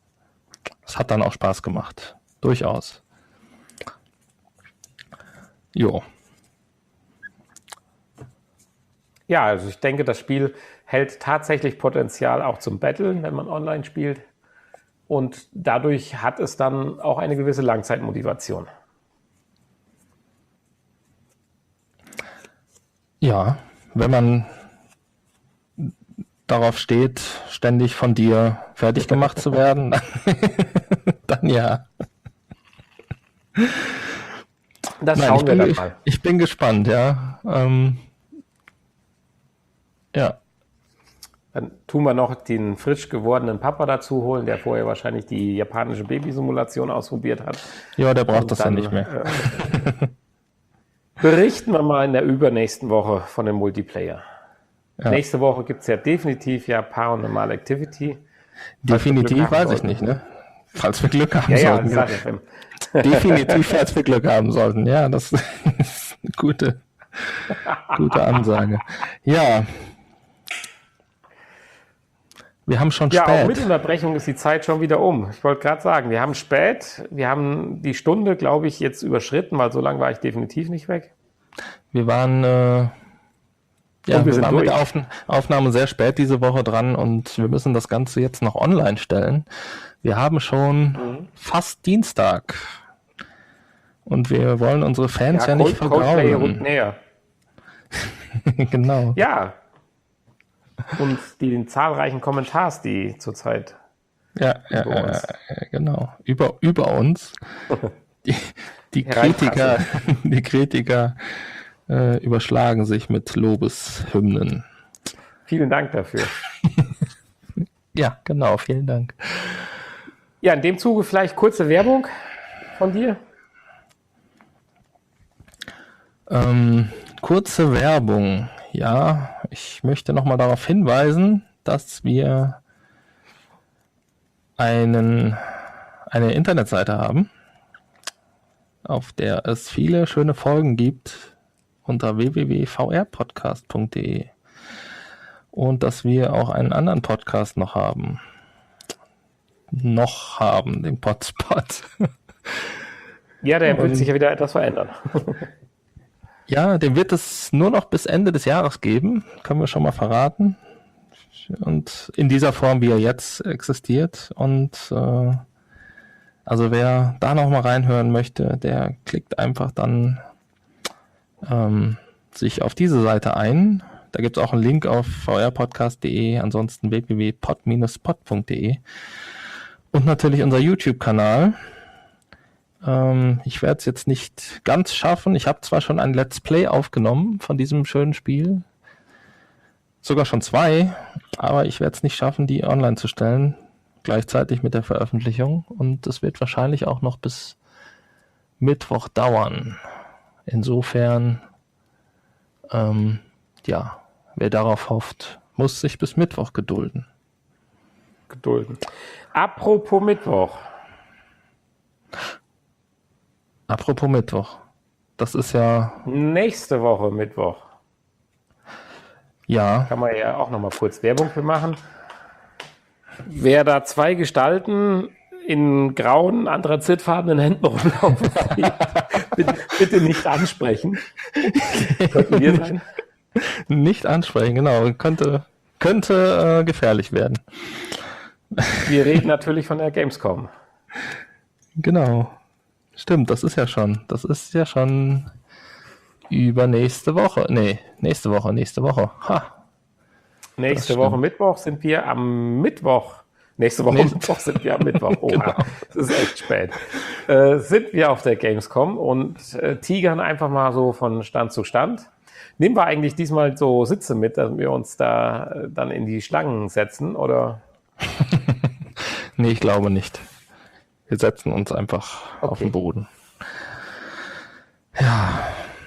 es hat dann auch Spaß gemacht. Durchaus. Jo. Ja, also ich denke, das Spiel hält tatsächlich Potenzial auch zum Battlen, wenn man online spielt. Und dadurch hat es dann auch eine gewisse Langzeitmotivation. Ja, wenn man darauf steht, ständig von dir fertig gemacht zu werden, dann, dann ja. Das Nein, schauen ich wir bin, dann ich, mal. ich bin gespannt, ja. Ähm, ja. Dann tun wir noch den frisch gewordenen Papa dazu holen, der vorher wahrscheinlich die japanische Babysimulation ausprobiert hat. Ja, der braucht Und das dann, ja nicht mehr. Äh, berichten wir mal in der übernächsten Woche von dem Multiplayer. Ja. Nächste Woche gibt es ja definitiv ja Paranormal Activity. Definitiv weiß ich nicht, ne? Falls wir Glück haben Ja, ja, sollten. sag ich. Definitiv, falls wir Glück haben sollten. Ja, das ist eine gute, gute Ansage. Ja. Wir haben schon Ja, auch spät. mit Unterbrechung ist die Zeit schon wieder um. Ich wollte gerade sagen, wir haben spät, wir haben die Stunde, glaube ich, jetzt überschritten, weil so lange war ich definitiv nicht weg. Wir waren, äh, ja, wir wir, sind waren mit durch. der Aufn- Aufnahme sehr spät diese Woche dran und wir müssen das Ganze jetzt noch online stellen. Wir haben schon Mhm. fast Dienstag und wir wollen unsere Fans ja, nicht Cold- Coldplay rückt vergraulen. näher. Genau. Ja. Und die den zahlreichen Kommentars, die zurzeit Ja, ja, über ja, uns. ja, genau. Über, über uns. Die, die Hereinpassen. Kritiker, die Kritiker äh, überschlagen sich mit Lobeshymnen. Vielen Dank dafür. Ja, genau, vielen Dank. Ja, in dem Zuge vielleicht kurze Werbung von dir. Ähm, kurze Werbung. Ja, ich möchte nochmal darauf hinweisen, dass wir einen, eine Internetseite haben, auf der es viele schöne Folgen gibt unter w w w punkt v r podcast punkt d e und dass wir auch einen anderen Podcast noch haben. Noch haben, den Potspot. Ja, der wird Und- sich ja wieder etwas verändern. Ja, den wird es nur noch bis Ende des Jahres geben, können wir schon mal verraten. Und in dieser Form, wie er jetzt existiert. Und äh, also wer da noch mal reinhören möchte, der klickt einfach dann ähm, sich auf diese Seite ein. Da gibt es auch einen Link auf v r podcast punkt d e, ansonsten w w w punkt pod pod punkt d e und natürlich unser YouTube-Kanal. Ähm, ich werde es jetzt nicht ganz schaffen. Ich habe zwar schon ein Let's Play aufgenommen von diesem schönen Spiel, sogar schon zwei, aber ich werde es nicht schaffen, die online zu stellen, gleichzeitig mit der Veröffentlichung. Und es wird wahrscheinlich auch noch bis Mittwoch dauern. Insofern, ähm, ja, wer darauf hofft, muss sich bis Mittwoch gedulden. Gedulden. Apropos Mittwoch. Apropos Mittwoch. Das ist ja, Nächste Woche Mittwoch. ja, Kann man ja auch noch mal kurz Werbung für machen. Wer da zwei Gestalten in grauen, anthrazitfarbenen Händen rumlaufen sieht, bitte, bitte nicht ansprechen. Könnten wir sein. nicht ansprechen, genau. Könnte, könnte äh, gefährlich werden. Wir reden natürlich von der Gamescom. Genau. Stimmt, das ist ja schon. Das ist ja schon übernächste Woche. Nee, nächste Woche, nächste Woche. Ha. Nächste Das Woche stimmt. Mittwoch sind wir am Mittwoch. Nächste Woche Nächste- Mittwoch sind wir am Mittwoch. Oha, Genau. das ist echt spät. Äh, sind wir auf der Gamescom und äh, tigern einfach mal so von Stand zu Stand. Nehmen wir eigentlich diesmal so Sitze mit, dass wir uns da äh, dann in die Schlangen setzen, oder? Nee, ich glaube nicht. Wir setzen uns einfach auf Okay. den Boden. Ja.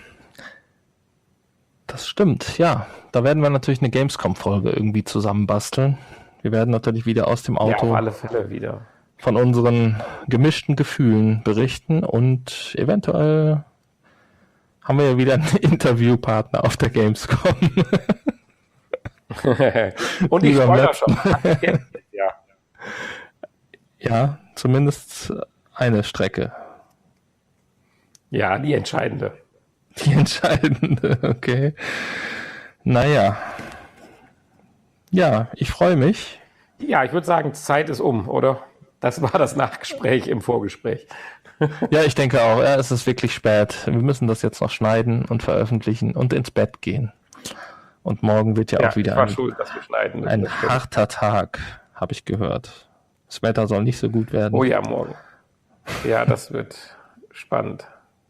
Das stimmt, ja. Da werden wir natürlich eine Gamescom-Folge irgendwie zusammenbasteln. Wir werden natürlich wieder aus dem Ja, Auto auf alle Fälle wieder. von unseren gemischten Gefühlen berichten und eventuell haben wir ja wieder einen Interviewpartner auf der Gamescom. Und ich Wie beim spoiler letzten. schon. Ja. Ja, zumindest eine Strecke. Ja, die entscheidende. Die entscheidende, okay. Naja. Ja, ich freue mich. Ja, ich würde sagen, Zeit ist um, oder? Das war das Nachgespräch im Vorgespräch. Ja, ich denke auch, ja, es ist wirklich spät. Wir müssen das jetzt noch schneiden und veröffentlichen und ins Bett gehen. Und morgen wird ja, ja auch wieder ich war ein, schuld, dass wir schneiden müssen, ein harter Tag, habe ich gehört. Das Wetter soll nicht so gut werden. Oh ja, morgen. Ja, das wird spannend.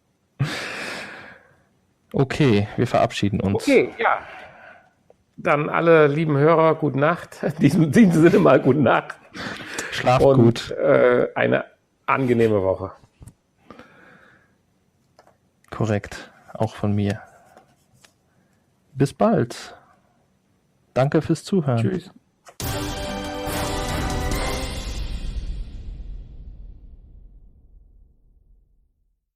Okay, wir verabschieden uns. Okay, ja. Dann alle lieben Hörer, gute Nacht. In diesem, diesem Sinne mal gute Nacht. Schlaf und, gut. Äh, eine angenehme Woche. Korrekt, auch von mir. Bis bald. Danke fürs Zuhören. Tschüss.